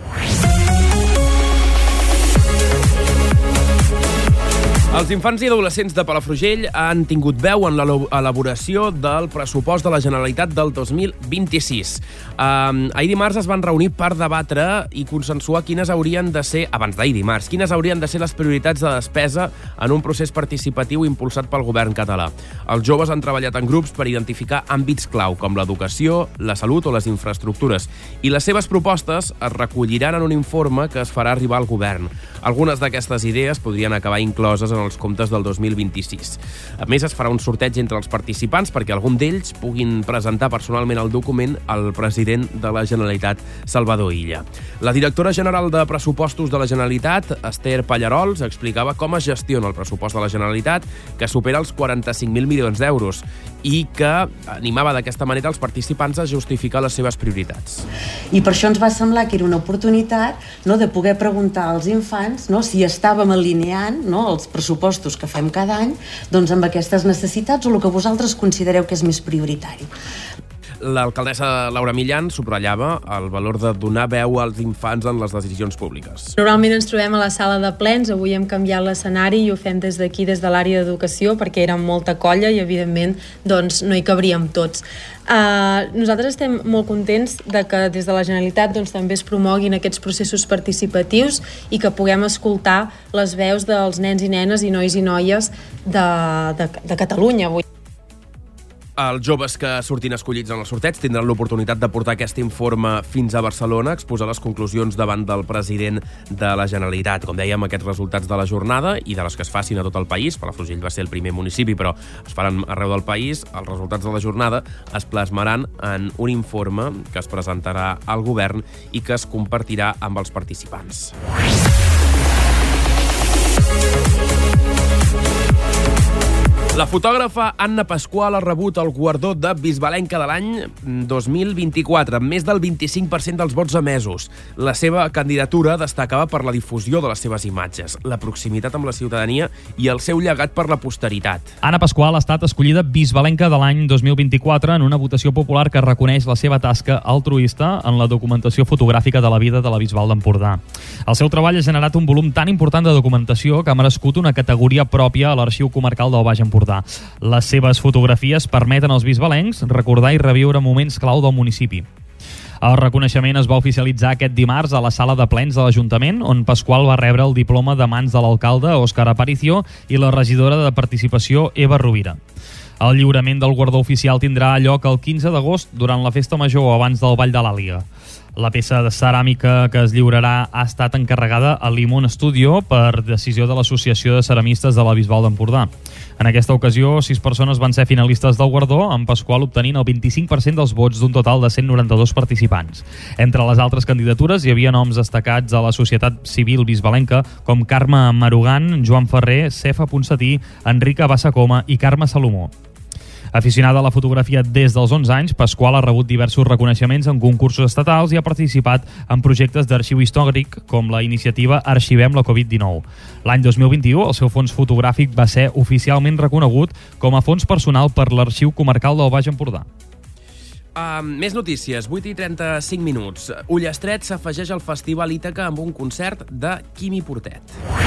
Els infants i adolescents de Palafrugell han tingut veu en l'elaboració del pressupost de la Generalitat del dos mil vint-i-sis. Um, ahir dimarts es van reunir per debatre i consensuar quines haurien de ser, abans d'ahir dimarts, quines haurien de ser les prioritats de despesa en un procés participatiu impulsat pel govern català. Els joves han treballat en grups per identificar àmbits clau, com l'educació, la salut o les infraestructures, i les seves propostes es recolliran en un informe que es farà arribar al govern. Algunes d'aquestes idees podrien acabar incloses en els comptes del dos mil vint-i-sis. A més, es farà un sorteig entre els participants perquè algun d'ells puguin presentar personalment el document al president de la Generalitat, Salvador Illa. La directora general de Pressupostos de la Generalitat, Esther Pallarols, explicava com es gestiona el pressupost de la Generalitat, que supera els quaranta-cinc mil milions d'euros, i que animava d'aquesta manera els participants a justificar les seves prioritats. I per això ens va semblar que era una oportunitat, no, de poder preguntar als infants, no, si estàvem alineant, no, els pressupostos que fem cada any, doncs amb aquestes necessitats o el que vosaltres considereu que és més prioritari. L'alcaldessa Laura Millan subratllava el valor de donar veu als infants en les decisions públiques. Normalment ens trobem a la sala de plens, avui hem canviat l'escenari i ho fem des d'aquí, des de l'àrea d'educació, perquè érem molta colla i, evidentment, doncs, no hi cabríem tots. Uh, nosaltres estem molt contents de que des de la Generalitat doncs, també es promoguin aquests processos participatius i que puguem escoltar les veus dels nens i nenes i nois i noies de, de, de Catalunya avui. Els joves que surtin escollits en el sorteig tindran l'oportunitat de portar aquest informe fins a Barcelona, exposar les conclusions davant del president de la Generalitat. Com dèiem, aquests resultats de la jornada i de les que es facin a tot el país, Palafrugell va ser el primer municipi, però es faran arreu del país, els resultats de la jornada es plasmaran en un informe que es presentarà al govern i que es compartirà amb els participants. La fotògrafa Anna Pasqual ha rebut el guardó de Bisbalenca de l'any dos mil vint-i-quatre, amb més del vint-i-cinc per cent dels vots emesos. La seva candidatura destacava per la difusió de les seves imatges, la proximitat amb la ciutadania i el seu llegat per la posteritat. Anna Pasqual ha estat escollida Bisbalenca de l'any dos mil vint-i-quatre en una votació popular que reconeix la seva tasca altruista en la documentació fotogràfica de la vida de la Bisbal d'Empordà. El seu treball ha generat un volum tan important de documentació que ha merescut una categoria pròpia a l'Arxiu Comarcal del Baix Empordà. Les seves fotografies permeten als bisbalencs recordar i reviure moments clau del municipi. El reconeixement es va oficialitzar aquest dimarts a la sala de plens de l'Ajuntament, on Pasqual va rebre el diploma de mans de l'alcalde Òscar Aparicio i la regidora de Participació Eva Rovira. El lliurament del guardó oficial tindrà lloc el quinze d'agost durant la Festa Major abans del Ball de l'Àliga. La peça de ceràmica que es lliurarà ha estat encarregada a Limon Studio per decisió de l'Associació de Ceramistes de la Bisbal d'Empordà. En aquesta ocasió, sis persones van ser finalistes del guardó, amb Pasqual obtenint el vint-i-cinc per cent dels vots d'un total de cent noranta-dos participants. Entre les altres candidatures hi havia noms destacats a la societat civil bisbalenca com Carme Marugan, Joan Ferrer, Cefa Ponsatí, Enrica Bassacoma i Carme Salomó. Aficionada a la fotografia des dels onze anys, Pasqual ha rebut diversos reconeixements en concursos estatals i ha participat en projectes d'arxiu històric com la iniciativa Arxivem la Covid dinou. L'any dos mil vint-i-u, el seu fons fotogràfic va ser oficialment reconegut com a fons personal per l'Arxiu Comarcal del Baix Empordà. Uh, més notícies, vuit i trenta-cinc minuts. Ullastret s'afegeix al Festival Ítaca amb un concert de Quimi Portet.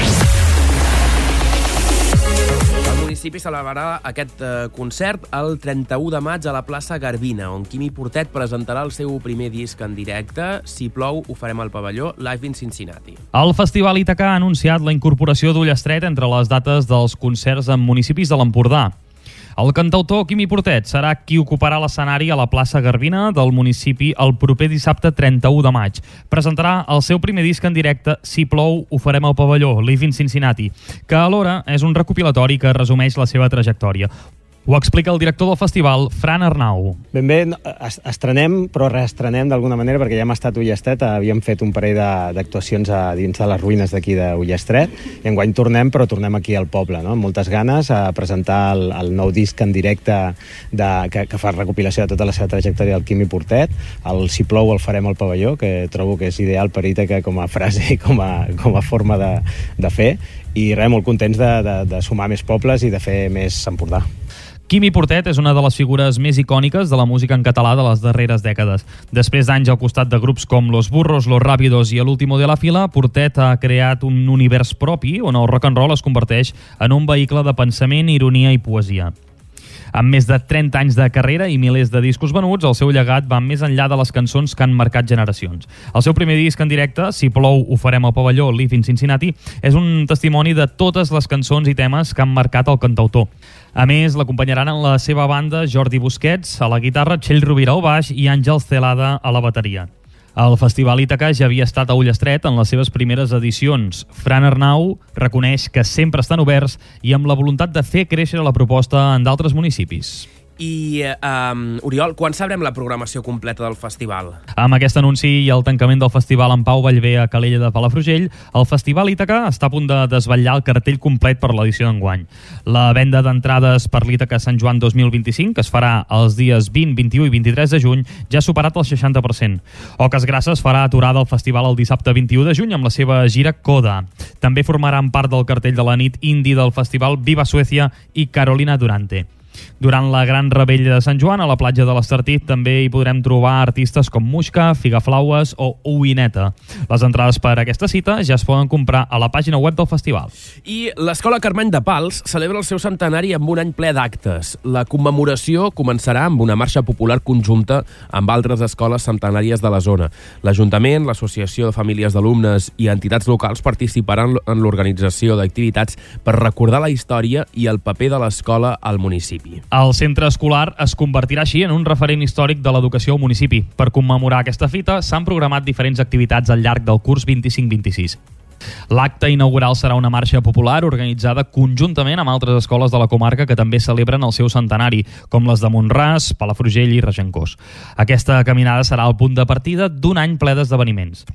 El municipi celebrarà aquest eh, concert el trenta-u de maig a la plaça Garbina, on Quimi Portet presentarà el seu primer disc en directe. Si plou, ho farem al pavelló Live in Cincinnati. El Festival Ítaca ha anunciat la incorporació d'Ullastret entre les dates dels concerts en municipis de l'Empordà. El cantautor Quimi Portet serà qui ocuparà l'escenari a la plaça Garbina del municipi el proper dissabte trenta-u de maig. Presentarà el seu primer disc en directe, Si plou, ho farem al pavelló, Live in Cincinnati, que alhora és un recopilatori que resumeix la seva trajectòria. Ho explica el director del festival, Fran Arnau. Ben bé, estrenem, però reestrenem d'alguna manera, perquè ja hem estat a Ullastret, havíem fet un parell d'actuacions a dins de les ruïnes d'aquí d'Ullastret, i enguany tornem, però tornem aquí al poble, no? Amb moltes ganes a presentar el, el nou disc en directe de, que, que fa recopilació de tota la seva trajectòria del Quimi Portet, el Si plou el farem al pavelló, que trobo que és ideal per Ítaca com a frase i com a, com a forma de, de fer, i res, molt contents de, de, de sumar més pobles i de fer més Empordà. Quimi Portet és una de les figures més icòniques de la música en català de les darreres dècades. Després d'anys al costat de grups com Los Burros, Los Rápidos i El Último de la Fila, Portet ha creat un univers propi on el rock and roll es converteix en un vehicle de pensament, ironia i poesia. Amb més de trenta anys de carrera i milers de discos venuts, el seu llegat va més enllà de les cançons que han marcat generacions. El seu primer disc en directe, Si plou, ho farem al pavelló, Live in Cincinnati, és un testimoni de totes les cançons i temes que han marcat el cantautor. A més, l'acompanyaran en la seva banda Jordi Busquets a la guitarra, Txell Rovira al baix i Àngels Celada a la bateria. El Festival Ítaca ja havia estat a Ullastret en les seves primeres edicions. Fran Arnau reconeix que sempre estan oberts i amb la voluntat de fer créixer la proposta en d'altres municipis. I, um, Oriol, quan sabrem la programació completa del festival? Amb aquest anunci i el tancament del festival en Pau Vallvé a Calella de Palafrugell, el Festival Ítaca està a punt de desvetllar el cartell complet per l'edició d'enguany. La venda d'entrades per l'Ítaca Sant Joan dos mil vint-i-cinc, que es farà els dies vint, vint-i-u i vint-i-tres de juny, ja ha superat el seixanta per cent. Oques Grasses farà aturada al festival el dissabte vint-i-u de juny amb la seva gira Coda. També formaran part del cartell de la nit indie del festival Viva Suècia i Carolina Durante. Durant la gran rebella de Sant Joan, a la platja de l'Estartit, també hi podrem trobar artistes com Muixca, Figaflaues o Uineta. Les entrades per a aquesta cita ja es poden comprar a la pàgina web del festival. I l'Escola Carmany de Pals celebra el seu centenari amb un any ple d'actes. La commemoració començarà amb una marxa popular conjunta amb altres escoles centenàries de la zona. L'Ajuntament, l'Associació de Famílies d'Alumnes i entitats locals participaran en l'organització d'activitats per recordar la història i el paper de l'escola al municipi. El centre escolar es convertirà així en un referent històric de l'educació al municipi. Per commemorar aquesta fita s'han programat diferents activitats al llarg del curs vint-i-cinc vint-i-sis. L'acte inaugural serà una marxa popular organitzada conjuntament amb altres escoles de la comarca que també celebren el seu centenari, com les de Mont-ras, Palafrugell i Regencós. Aquesta caminada serà el punt de partida d'un any ple d'esdeveniments.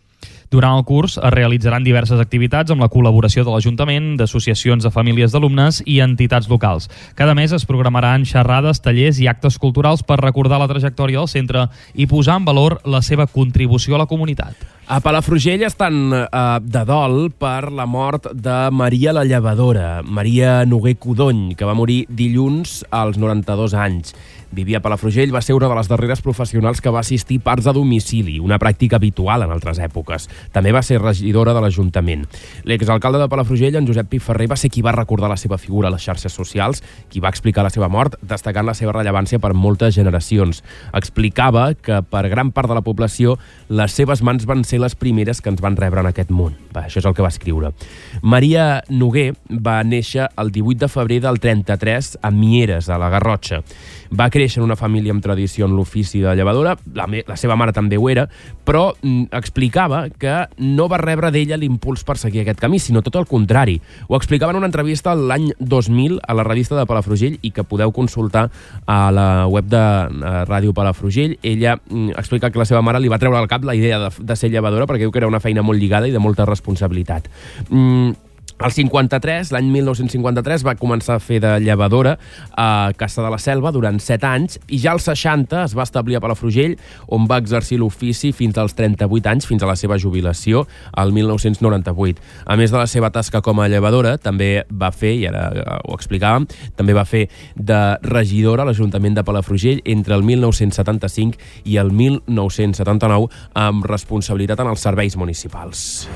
Durant el curs es realitzaran diverses activitats amb la col·laboració de l'Ajuntament, d'associacions de famílies d'alumnes i entitats locals. Cada mes es programaran xerrades, tallers i actes culturals per recordar la trajectòria del centre i posar en valor la seva contribució a la comunitat. A Palafrugell estan eh, de dol per la mort de Maria la Llevadora, Maria Noguer Codony, que va morir dilluns als noranta-dos anys. Vivia a Palafrugell, va ser una de les darreres professionals que va assistir parts a domicili, una pràctica habitual en altres èpoques. També va ser regidora de l'Ajuntament. L'exalcalde de Palafrugell, en Josep Piferrer, va ser qui va recordar la seva figura a les xarxes socials, qui va explicar la seva mort, destacant la seva rellevància per moltes generacions. Explicava que per gran part de la població les seves mans van ser les primeres que ens van rebre en aquest món. Va, això és el que va escriure. Maria Noguer va néixer el divuit de febrer del trenta-tres a Mieres, a la Garrotxa. Va créixer en una família amb tradició en l'ofici de llevadora, la, me la seva mare també ho era, però mm, explicava que no va rebre d'ella l'impuls per seguir aquest camí, sinó tot el contrari. Ho explicava en una entrevista l'any dos mil a la revista de Palafrugell i que podeu consultar a la web de Ràdio Palafrugell. Ella mm, explica que la seva mare li va treure al cap la idea de, de ser llevadora perquè diu que era una feina molt lligada i de molta responsabilitat. Mm, Al cinquanta-tres, l'any mil nou-cents cinquanta-tres, va començar a fer de llevadora a Caça de la Selva durant set anys i ja als seixanta es va establir a Palafrugell, on va exercir l'ofici fins als trenta-vuit anys, fins a la seva jubilació, al mil nou-cents noranta-vuit. A més de la seva tasca com a llevadora, també va fer, i ara ho explicàvem, també va fer de regidora a l'Ajuntament de Palafrugell entre el mil nou-cents setanta-cinc i el mil nou-cents setanta-nou, amb responsabilitat en els serveis municipals.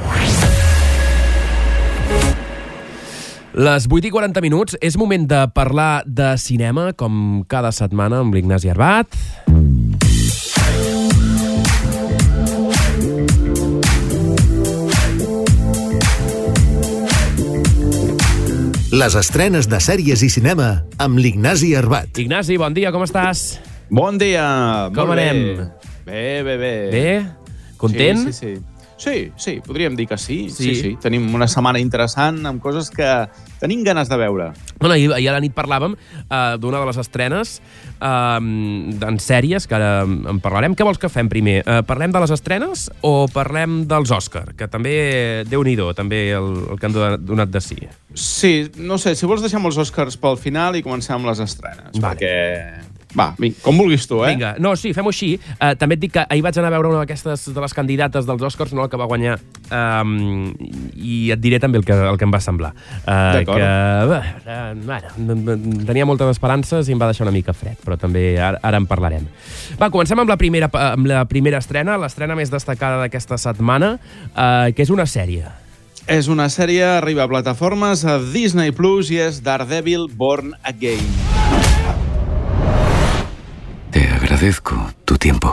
Les vuit i quaranta minuts, és moment de parlar de cinema, com cada setmana amb l'Ignasi Arbat. Les estrenes de sèries i cinema amb l'Ignasi Arbat. Ignasi, bon dia, com estàs? Bon dia! Com anem? Bé, bé, bé. Bé? Content? Sí, sí, sí. Sí, sí, podríem dir que sí. Sí? Sí, sí. Tenim una setmana interessant amb coses que tenim ganes de veure. Bueno, ahir, ahir a la nit parlàvem uh, d'una de les estrenes uh, en sèries, que ara en parlarem. Què vols que fem primer? Uh, parlem de les estrenes o parlem dels Òscar? Que també, Déu-n'hi-do, també el, el que han donat de sí. Sí, no sé, si vols deixem els Òscars pel final i comencem amb les estrenes. Vale. Perquè... Va, vinga, com vulguis tu, eh? Vinga, no, sí, fem-ho així. Uh, també et dic que ahir vaig anar a veure una d'aquestes de les candidates dels Oscars, no la que va guanyar, um, i et diré també el que, el que em va semblar. Uh, D'acord. Que, uh, bueno, tenia moltes esperances i em va deixar una mica fred, però també ara, ara en parlarem. Va, comencem amb la primera, amb la primera estrena, l'estrena més destacada d'aquesta setmana, uh, que és una sèrie. És una sèrie, arriba a plataformes a Disney Plus i és Daredevil Born Again. Te agradezco tu tiempo.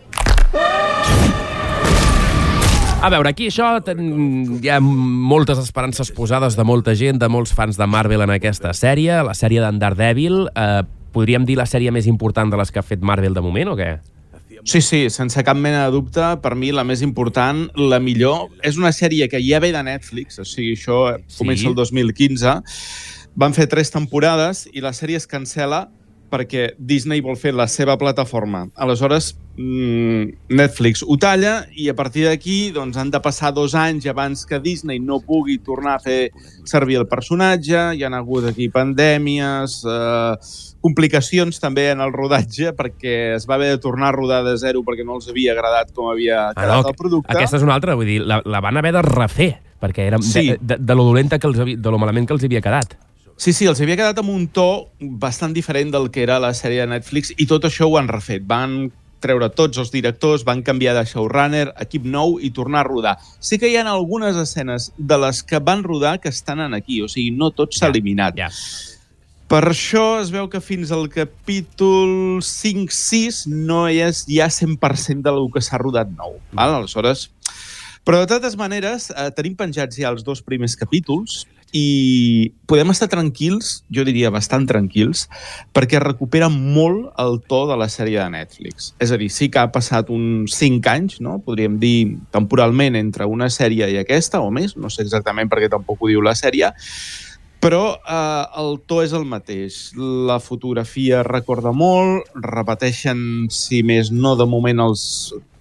A veure, aquí això hi ha moltes esperances posades de molta gent, de molts fans de Marvel en aquesta sèrie, la sèrie d'en Daredevil. Eh, podríem dir la sèrie més important de les que ha fet Marvel de moment, o què? Sí, sí, sense cap mena de dubte, per mi la més important, la millor. És una sèrie que ja ve de Netflix, o sigui, això sí. Comença el dos mil quinze. Van fer tres temporades i la sèrie es cancela perquè Disney vol fer la seva plataforma. Aleshores, mmm, Netflix ho talla i a partir d'aquí doncs, han de passar dos anys abans que Disney no pugui tornar a fer servir el personatge. Hi ha hagut aquí pandèmies, eh, complicacions també en el rodatge perquè es va haver de tornar a rodar de zero perquè no els havia agradat com havia quedat ah, no, el producte. Aquesta és una altra, vull dir, la, la van haver de refer perquè era sí. de, de, de lo dolenta que els havia, de lo malament que els havia quedat. Sí, sí, els havia quedat amb un to bastant diferent del que era la sèrie de Netflix i tot això ho han refet. Van treure tots els directors, van canviar de showrunner, equip nou i tornar a rodar. Sí que hi ha algunes escenes de les que van rodar que estan aquí, o sigui, no tot s'ha eliminat. Ja. Per això es veu que fins al capítol cinc sis no és ja cent per cent del que s'ha rodat nou. Val? Aleshores... Però de totes maneres, eh, tenim penjats ja els dos primers capítols i podem estar tranquils, jo diria bastant tranquils, perquè recupera molt el to de la sèrie de Netflix. És a dir, sí que ha passat uns cinc anys, no? Podríem dir temporalment entre una sèrie i aquesta, o més, no sé exactament perquè tampoc ho diu la sèrie, però eh, el to és el mateix. La fotografia recorda molt, repeteixen, si més no, de moment els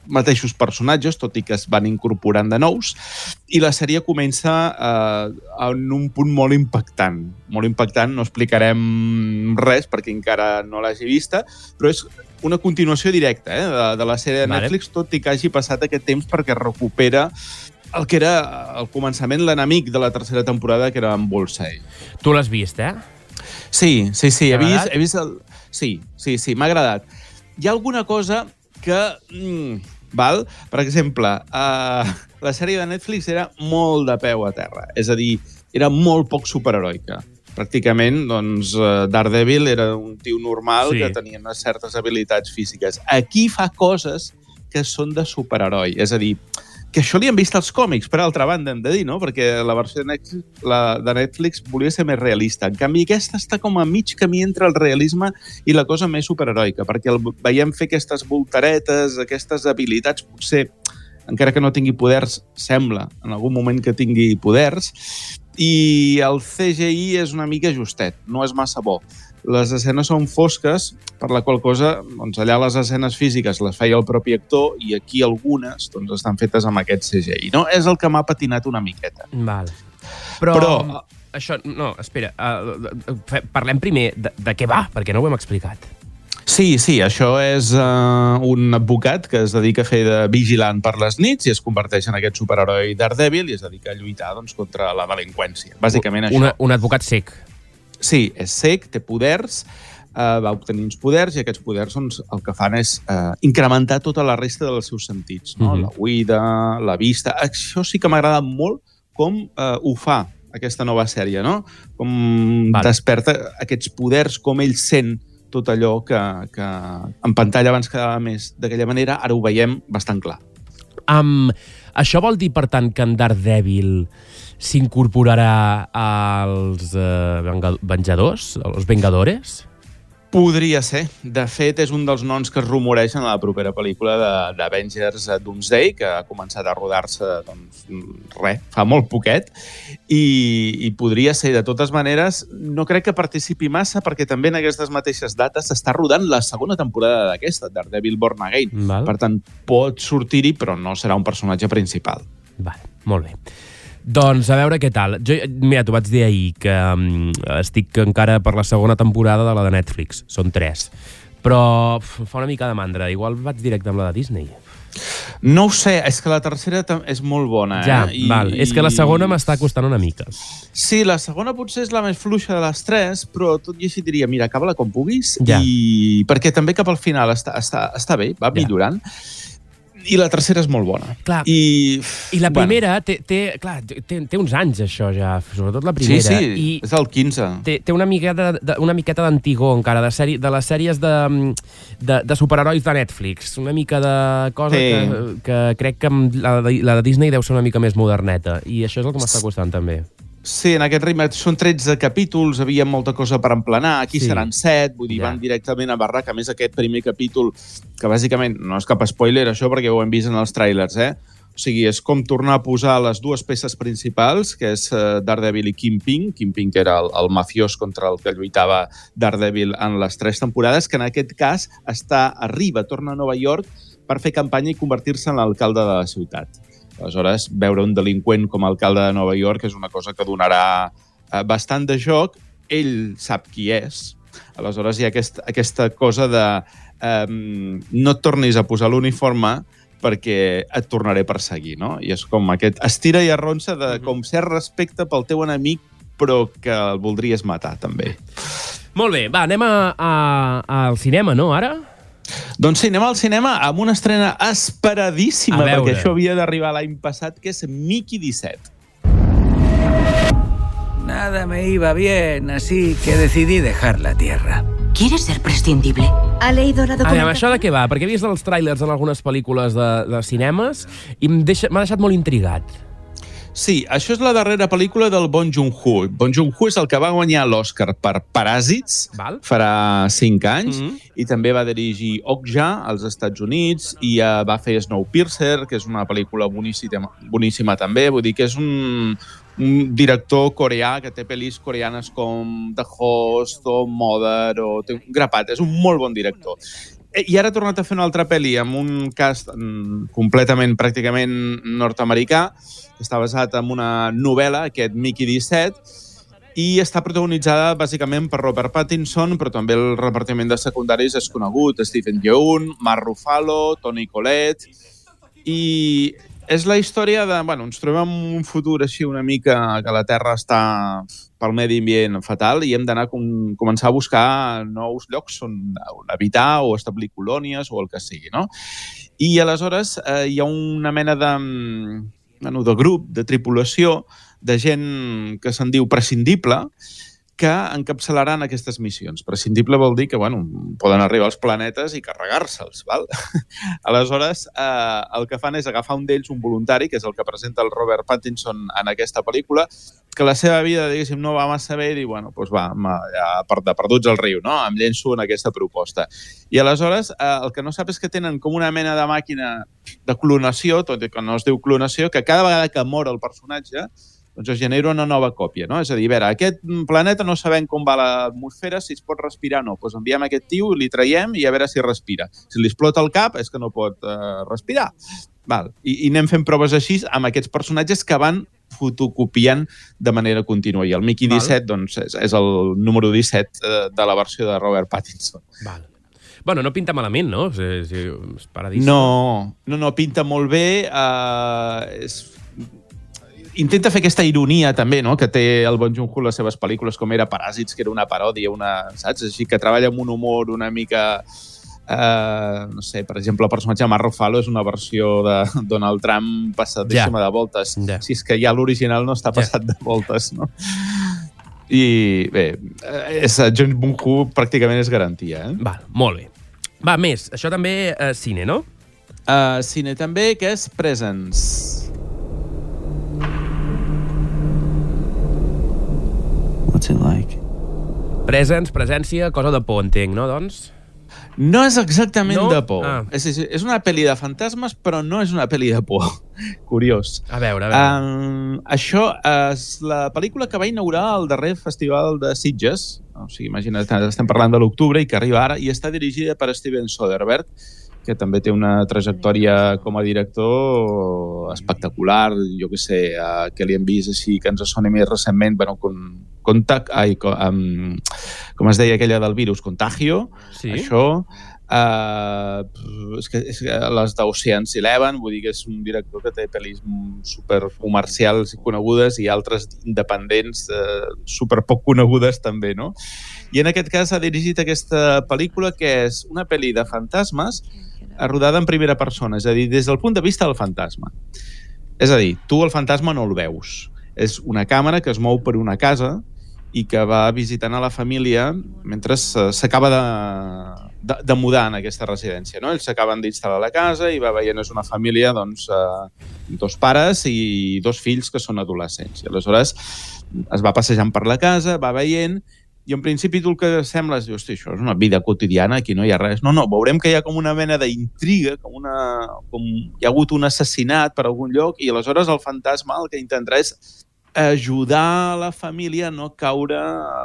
mateixos personatges, tot i que es van incorporant de nous, i la sèrie comença eh, en un punt molt impactant. Molt impactant, no explicarem res perquè encara no l'hagi vista, però és una continuació directa eh, de, de la sèrie de Netflix, vale. Tot i que hagi passat aquest temps perquè recupera el que era al començament l'enemic de la tercera temporada, que era en Bullseye. Tu l'has vist, eh? Sí, sí, sí. He vist, he vist el... Sí, sí, sí, m'ha agradat. Hi ha alguna cosa que... Mm, val? Per exemple, uh, la sèrie de Netflix era molt de peu a terra. És a dir, era molt poc superheroica. Pràcticament, doncs, Daredevil era un tio normal sí. que tenia unes certes habilitats físiques. Aquí fa coses que són de superheroi. És a dir, que això li han vist als còmics, per altra banda, hem de dir, no? Perquè la versió de Netflix, la de Netflix volia ser més realista. En canvi, aquesta està com a mig camí entre el realisme i la cosa més superheroica, perquè el veiem fer aquestes voltaretes, aquestes habilitats, potser, encara que no tingui poders, sembla en algun moment que tingui poders, i el C G I és una mica justet, no és massa bo. Les escenes són fosques, per la qual cosa, doncs allà les escenes físiques les feia el propi actor i aquí algunes doncs, estan fetes amb aquest C G I. No? És el que m'ha patinat una miqueta. Val. Però, Però això, no, espera, uh, parlem primer de, de què va, perquè no ho hem explicat. Sí, sí, això és uh, un advocat que es dedica a fer de vigilant per les nits i es converteix en aquest superheroi Daredevil i es dedica a lluitar doncs, contra la delinqüència. Bàsicament això. Una, un advocat cec. Sí, és cec, té poders, eh, va obtenir uns poders i aquests poders doncs, el que fan és eh, incrementar tota la resta dels seus sentits. No? Mm-hmm. La oïda, la vista... Això sí que m'agrada molt com eh, ho fa aquesta nova sèrie, no? Com vale. Desperta aquests poders, com ell sent tot allò que, que en pantalla abans quedava més d'aquella manera, ara ho veiem bastant clar. Um, això vol dir, per tant, que en Daredevil s'incorporarà als uh, Venjadors, als Vengadores? Podria ser. De fet, és un dels noms que es rumoreixen a la propera pel·lícula d'Avengers Doomsday, que ha començat a rodar-se doncs, res, fa molt poquet, i, i podria ser. De totes maneres, no crec que participi massa, perquè també en aquestes mateixes dates s'està rodant la segona temporada d'aquesta, Daredevil Born Again. Val. Per tant, pot sortir-hi, però no serà un personatge principal. Val, molt bé. Doncs a veure què tal. Jo, mira, t'ho vaig dir ahir, que um, estic encara per la segona temporada de la de Netflix. Són tres. Però uf, fa una mica de mandra. Igual vaig directe amb la de Disney. No ho sé, és que la tercera és molt bona. Ja, eh? I, val. És que la segona m'està costant una mica. Sí, la segona potser és la més fluixa de les tres, però tot i així diria, mira, acaba-la com puguis, ja. I perquè també cap al final està, està, està bé, va millorant. Ja. I la tercera és molt bona. Clar. I, I la primera, bueno. té, té, clar, té, té uns anys, això, ja, sobretot la primera. Sí, sí, I és el quinze. Té, té una miqueta, de, una miqueta d'antigor, encara, de, sèrie, de les sèries de, de, de superherois de Netflix. Una mica de cosa sí. que, que crec que la, la de Disney deu ser una mica més moderneta. I això és el que m'està costant, també. Sí, en aquest ritme són tretze capítols, havia molta cosa per emplenar, aquí sí. Seran set, vull dir, ja. Van directament a barrac, a més aquest primer capítol, que bàsicament no és cap spoiler això, perquè ho hem vist en els tràilers, eh? O sigui, és com tornar a posar les dues peces principals, que és Daredevil i Kingpin, Kingpin que era el, el mafiós contra el que lluitava Daredevil en les tres temporades, que en aquest cas està, arriba, torna a Nova York per fer campanya i convertir-se en l'alcalde de la ciutat. Aleshores, veure un delinqüent com a alcalde de Nova York és una cosa que donarà eh, bastant de joc. Ell sap qui és. Aleshores, hi ha aquest, aquesta cosa de eh, no et tornis a posar l'uniforme perquè et tornaré a perseguir, no? I és com aquest estira i arronsa de com cert respecte pel teu enemic, però que el voldries matar, també. Molt bé, va, anem a, a, al cinema, no, ara? Doncs sí, anem al cinema amb una estrena esperadíssima, perquè això havia d'arribar l'any passat, que és Mickey disset. Nada me iba bien, así que decidí dejar la tierra. ¿Quieres ser prescindible? ¿Ha leído la documentación? A veure, això de què va? Perquè he vist els tràilers en algunes pel·lícules de, de cinemes i m'ha deixat, deixat molt intrigat. Sí, això és la darrera pel·lícula del Bong Joon-ho. Bong Joon-ho és el que va guanyar l'Oscar per Paràsits, Val. farà cinc anys, mm-hmm. i també va dirigir Okja als Estats Units, i uh, va fer Snowpiercer, que és una pel·lícula boníssima, boníssima també. Vull dir que és un, un director coreà que té pel·lis coreanes com The Host o Mother, o té un grapat. És un molt bon director. I ara ha tornat a fer una altra pel·li amb un cast completament, pràcticament nord-americà, que està basat en una novel·la, aquest Mickey disset, i està protagonitzada bàsicament per Robert Pattinson, però també el repartiment de secundaris és conegut, Stephen Yeun, Mark Ruffalo, Toni Collette, i és la història de... Bueno, ens trobem en un futur així una mica que la Terra està pel medi ambient fatal i hem d'anar a començar a buscar nous llocs on habitar o establir colònies o el que sigui, no? I aleshores eh, hi ha una mena de, bueno, de grup, de tripulació, de gent que se'n diu prescindible, que encapçalaran aquestes missions. Prescindible vol dir que, bueno, poden arribar als planetes i carregar-se'ls, val? Aleshores, eh, el que fan és agafar un d'ells, un voluntari, que és el que presenta el Robert Pattinson en aquesta pel·lícula, que la seva vida, diguéssim, no va massa bé i diu, bueno, doncs va, ja de perduts al riu, no? Em llenço en aquesta proposta. I aleshores, eh, el que no sap és que tenen com una mena de màquina de clonació, tot i que no es diu clonació, que cada vegada que mor el personatge, doncs es genera una nova còpia, no? És a dir, a veure, aquest planeta no sabem com va l'atmosfera, si es pot respirar o no. Doncs enviem aquest tio, li traiem i a veure si respira. Si li explota el cap és que no pot uh, respirar. Val. I, I anem fent proves així amb aquests personatges que van fotocopiant de manera contínua. I el Mickey disset, doncs, és, és el número disset uh, de la versió de Robert Pattinson. Val. Bueno, no pinta malament, no? És, és paradís. No, no, no, pinta molt bé. Uh, és... Intenta fer aquesta ironia, també, no?, que té el Bong Joon-ho les seves pel·lícules, com era Paràsits, que era una paròdia, una, saps? Així que treballa amb un humor una mica... Eh, no sé, per exemple, el personatge de Mark Ruffalo és una versió de Donald Trump passadíssima ja. de voltes. Ja. Si és que ja l'original no està passat ja. de voltes, no? I bé, és, Bong Joon-ho pràcticament és garantia, eh? Val, molt bé. Va, més, això també eh, cine, no? Uh, cine també, que és Presence. What's it like? Presence, presència, cosa de por, entenc, no, doncs? No és exactament no? de por. Ah. És, és una pel·li de fantasmes, però no és una pel·li de por. Curiós. A veure, a veure. Um, això és la pel·lícula que va inaugurar el darrer festival de Sitges. O sigui, imagina't, estem parlant de l'octubre i que arriba ara, i està dirigida per Steven Soderbergh, que també té una trajectòria com a director espectacular, jo què sé, uh, que li hem vist així, que ens soni més recentment, bueno, con, contact, ai, com, um, com es deia aquella del virus, Contagio, sí. Això, uh, és que, és que les d'Ocean's Eleven, vull dir que és un director que té pel·lis supercomercials i conegudes i altres independents uh, super poc conegudes també, no? I en aquest cas ha dirigit aquesta pel·lícula que és una pel·li de fantasmes rodada en primera persona, és a dir, des del punt de vista del fantasma. És a dir, tu el fantasma no el veus. És una càmera que es mou per una casa i que va visitant a la família mentre s'acaba de, de, de mudar en aquesta residència, no? Ells s'acaben d'instal·lar a la casa i va veient, és una família, doncs, eh, dos pares i dos fills que són adolescents. I aleshores es va passejant per la casa, va veient, i en principi tu el que sembla és, hosti, això és una vida quotidiana, aquí no hi ha res. No, no, veurem que hi ha com una mena d'intriga, com una, com hi ha hagut un assassinat per algun lloc, i aleshores el fantasma el que intentarà és ajudar la família a no caure,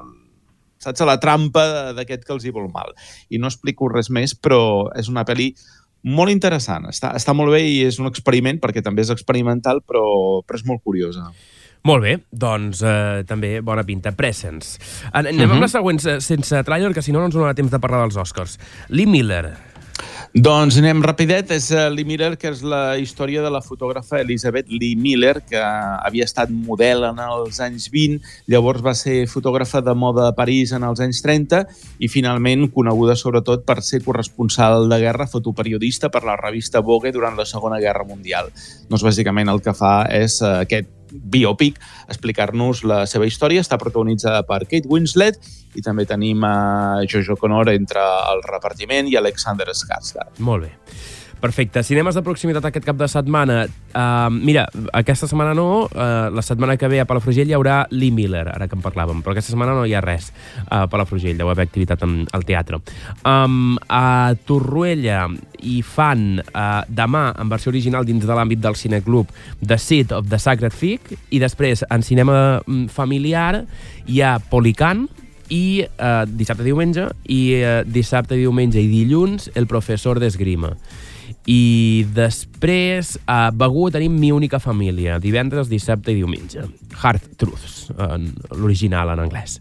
saps, a la trampa d'aquest que els hi vol mal. I no explico res més, però és una pel·li molt interessant. Està, està molt bé i és un experiment, perquè també és experimental, però, però és molt curiosa. Molt bé, doncs eh, també bona pinta. Presence. Anem uh-huh. amb les següents eh, sense tràiler, que si no no ens donarà temps de parlar dels Oscars. Lee Miller. Doncs anem rapidet. És uh, Lee Miller, que és la història de la fotògrafa Elizabeth Lee Miller, que havia estat model en els anys vint, llavors va ser fotògrafa de moda a París en els anys trenta i finalment coneguda sobretot per ser corresponsal de guerra, fotoperiodista per la revista Vogue durant la Segona Guerra Mundial. Doncs bàsicament el que fa és uh, aquest biòpic, explicar-nos la seva història. Està protagonitzada per Kate Winslet i també tenim a Jojo Connor entre el repartiment i Alexander Skarsgård. Molt bé. Perfecte. Cinemes de proximitat aquest cap de setmana. Uh, mira, aquesta setmana no, uh, la setmana que ve a Palafrugell hi haurà Lee Miller, ara que en parlàvem, però aquesta setmana no hi ha res a Palafrugell, deu haver activitat al teatre. Um, a Torroella hi fan uh, demà, en versió original dins de l'àmbit del cineclub, The Seed of the Sacred Fig, i després en cinema familiar hi ha Polican, i uh, dissabte, diumenge, i uh, dissabte, diumenge i dilluns El professor d'esgrima. I després, a Begur tenim Mi única família, divendres, dissabte i diumenge. Hard Truths, en l'original en anglès.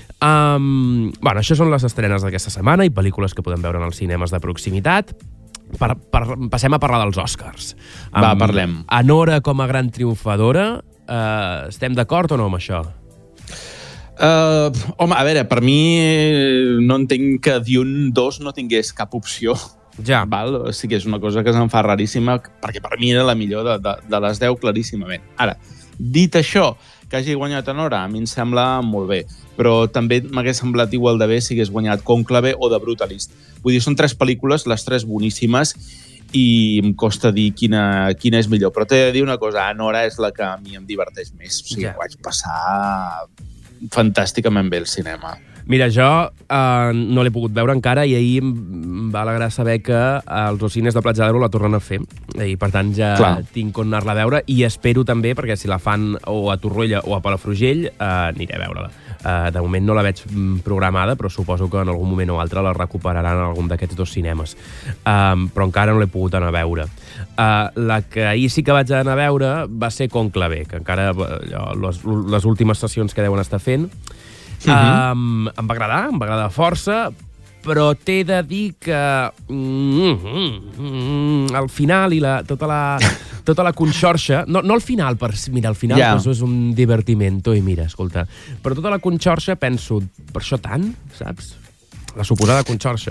Um, bueno, això són les estrenes d'aquesta setmana i pel·lícules que podem veure en els cinemes de proximitat. Per, per, passem a parlar dels Oscars. Um, Va, parlem. Anora com a gran triomfadora, uh, estem d'acord o no amb això? Uh, home, a veure, per mi no entenc que Dune dos no tingués cap opció. Ja. Val? O sigui, és una cosa que se'm fa raríssima, perquè per mi era la millor de, de, de les deu claríssimament. Ara, dit això, que hagi guanyat Anora, a mi em sembla molt bé, però també m'hagués semblat igual de bé si hagués guanyat Cònclave o The Brutalist. Vull dir, són tres pel·lícules, les tres boníssimes, i em costa dir quina, quina és millor. Però t'he de dir una cosa, Anora és la que a mi em diverteix més. O sigui, ja. Vaig passar fantàsticament bé al cinema. Mira, jo uh, no l'he pogut veure encara i ahir em va alegrar saber que els Ocines de Platja d'Aro la tornen a fer i per tant ja Clar. tinc on anar-la a veure i espero també, perquè si la fan o a Torroella o a Palafrugell uh, aniré a veure-la. Uh, de moment no la veig programada, però suposo que en algun moment o altre la recuperaran en algun d'aquests dos cinemes. Um, però encara no l'he pogut anar a veure. Uh, la que ahir sí que vaig anar a veure va ser Cònclave, que encara allò, les, les últimes sessions que deuen estar fent. Uh -huh. um, em va agradar, em va agradar força, però t'he de dir que mm, mm, mm, al final i la, tota la tota la conxorxa, no, no al final, per, mira, al final yeah. pues, és un divertimento i mira, escolta, però tota la conxorxa penso, per això tant, saps? La suposada conxorxa.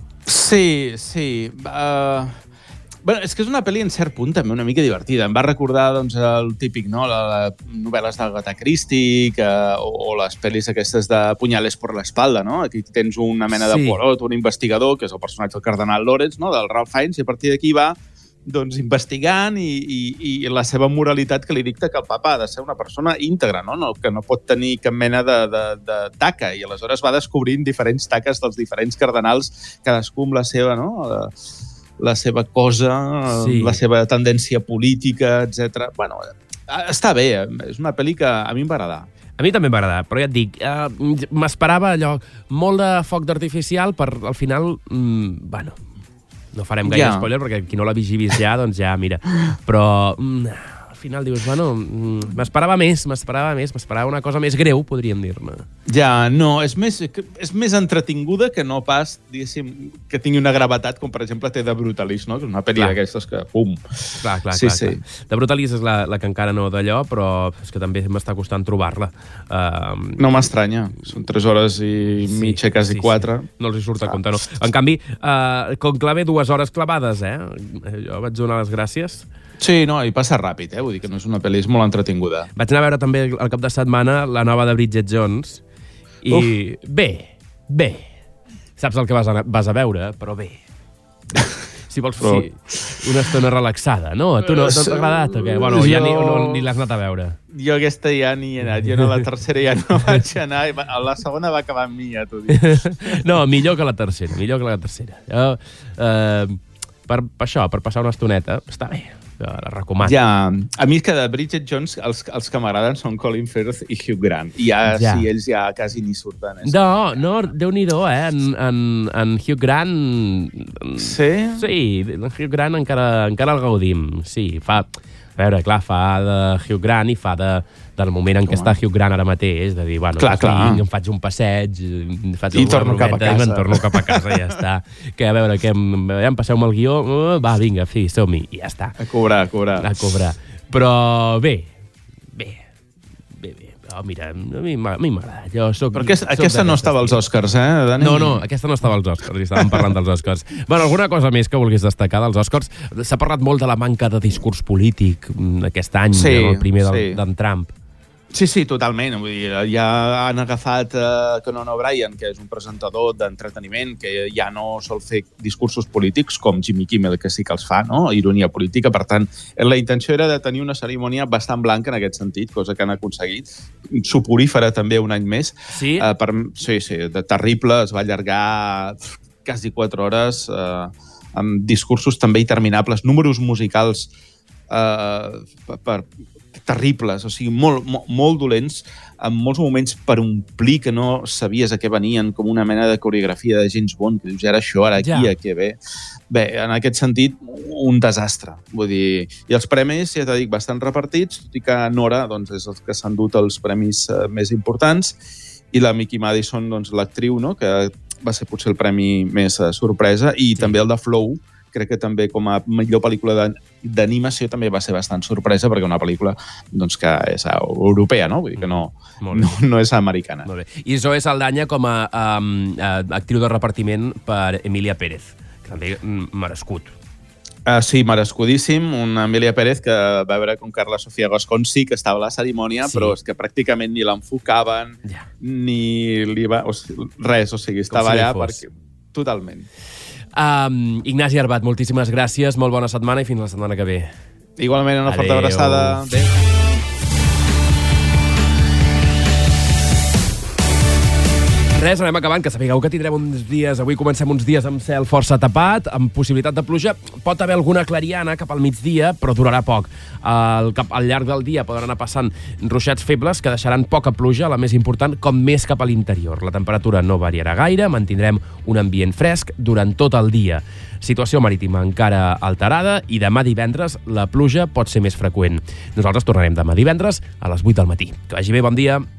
Sí, sí. Uh... Bueno, és que és una pel·li en cert punt també una mica divertida. Em va recordar doncs, el típic, no? les novel·les d'Agatha Christie que, o, o les pel·lis aquestes de Punyales por la espalda, no? Aquí tens una mena sí. de Poirot, un investigador, que és el personatge del cardenal Lawrence, no? Del Ralph Fiennes, i a partir d'aquí va doncs, investigant i, i, i la seva moralitat que li dicta que el papa ha de ser una persona íntegra, no? No, que no pot tenir cap mena de, de, de taca, i aleshores va descobrint diferents taques dels diferents cardenals, cadascú amb la seva, no? la seva cosa, sí. la seva tendència política, etcètera. Bueno, està bé, és una pel·li que a mi em va agradar. A mi també em va agradar, però ja et dic, uh, m'esperava allò, molt de foc d'artificial per, al final, mm, bueno, no farem gaire ja. spoiler, perquè qui no l'ha vist ja, doncs ja, mira. Però mm, al final dius, bueno, mm, m'esperava més, m'esperava més, m'esperava una cosa més greu, podríem dir-ne. Ja, no, és més, és més entretinguda que no pas, diguéssim, que tingui una gravetat, com per exemple té The Brutalist, no? Que és una pel·li d'aquestes que, pum. Clar, clar, sí, clar, sí. clar. The Brutalist és la, la que encara no d'allò, però és que també m'està costant trobar-la. Uh, no m'estranya, són tres hores i sí, mitja, quasi sí, quatre. Sí. No els hi surt a compte, no. En canvi, uh, Conclave, dues hores clavades, eh? Jo vaig donar les gràcies. Sí, no, i passa ràpid, eh? Vull dir que no és una pel·li, és molt entretinguda. Vaig anar a veure també al cap de setmana la nova de Bridget Jones i Uf. bé, bé. Saps el que vas a, vas a veure, però bé. Si vols però... sí, una estona relaxada, no? A tu no t'ha agradat o què? Bueno, jo... ja ni, no, ni l'has anat a veure. Jo aquesta ja ni he anat, jo no la tercera ja no vaig anar, la segona va acabar amb mi, ja t'ho dic. No, millor que la tercera, millor que la tercera. Jo, eh, per, per això, per passar una estoneta, està bé. La recomano. Ja, a mi és que de Bridget Jones els, els que m'agraden són Colin Firth i Hugh Grant. I ja, ja. sí, ells ja quasi ni surten. Eh? No, no, Déu-n'hi-do, eh? En, en, en Hugh Grant... Sí? Sí, en Hugh Grant encara, encara el gaudim. Sí, fa... A veure, clar, fa de Hugh Grant i fa de, del moment en què està Hugh Grant ara mateix, de dir, bueno, clar, clar. Vinc, em faig un passeig, faig I torno cap a casa. I me'n torno cap a casa i ja està. Que a veure, que em, ja em passeu-me el guió, uh, va, vinga, fi, som-hi, i ja està. A cobrar, a cobrar. A cobrar. Però bé, bé, bé, bé. Oh, mira, a mi m'agrada. Jo soc, Però aquesta, soc aquesta no estava als Oscars, eh, Dani? No, no, aquesta no estava als Oscars, i estàvem parlant dels Oscars. Bueno, alguna cosa més que vulguis destacar dels Oscars? S'ha parlat molt de la manca de discurs polític aquest any, sí, el primer d'en sí. d'en Trump. Sí, sí, totalment. Vull dir, ja han agafat uh, Conan O'Brien, que és un presentador d'entreteniment que ja no sol fer discursos polítics com Jimmy Kimmel, que sí que els fa, no? Ironia política. Per tant, la intenció era de tenir una cerimònia bastant blanca en aquest sentit, cosa que han aconseguit. Soporífera també un any més. Sí? Uh, per, sí, sí, de terrible. Es va allargar quasi quatre hores uh, amb discursos també interminables, números musicals uh, per, per terribles, o sigui, molt, molt, molt dolents, amb molts moments per omplir que no sabies a què venien, com una mena de coreografia de James Bond, que dius, ara això, ara aquí, ja. a què ve. Bé, en aquest sentit, un desastre. Vull dir, i els premis, ja t'he dit, bastant repartits, tot i que Nora doncs, és els que s'han dut els premis eh, més importants, i la Mickey Madison, doncs, l'actriu, no?, que va ser potser el premi més eh, sorpresa, i sí. també el de Flow, crec que també com a millor pel·lícula d'animació també va ser bastant sorpresa, perquè una pel·lícula doncs, que és europea, no? Vull dir que no, no, no és americana. Molt bé. I Zoe Saldana com a, a, a actriu de repartiment per Emilia Pérez, que també merescut. Uh, sí, merescudíssim. Una Emilia Pérez que va veure com Carla Sofia Gascón sí que estava a la cerimònia, sí. però és que pràcticament ni l'enfocaven, ja. ni li va... O sigui, res, o sigui, estava si allà perquè... Totalment. Um, Ignasi Arbat, moltíssimes gràcies, molt bona setmana i fins la setmana que ve. Igualment, una Adeu. forta abraçada. Adéu. Res, anem acabant, que sapigueu que tindrem uns dies, avui comencem uns dies amb cel força tapat, amb possibilitat de pluja. Pot haver alguna clariana cap al migdia, però durarà poc. Al, cap, al llarg del dia poden anar passant ruixats febles que deixaran poca pluja, la més important, com més cap a l'interior. La temperatura no variarà gaire, mantindrem un ambient fresc durant tot el dia. Situació marítima encara alterada i demà divendres la pluja pot ser més freqüent. Nosaltres tornarem demà divendres a les vuit del matí. Que vagi bé, bon dia.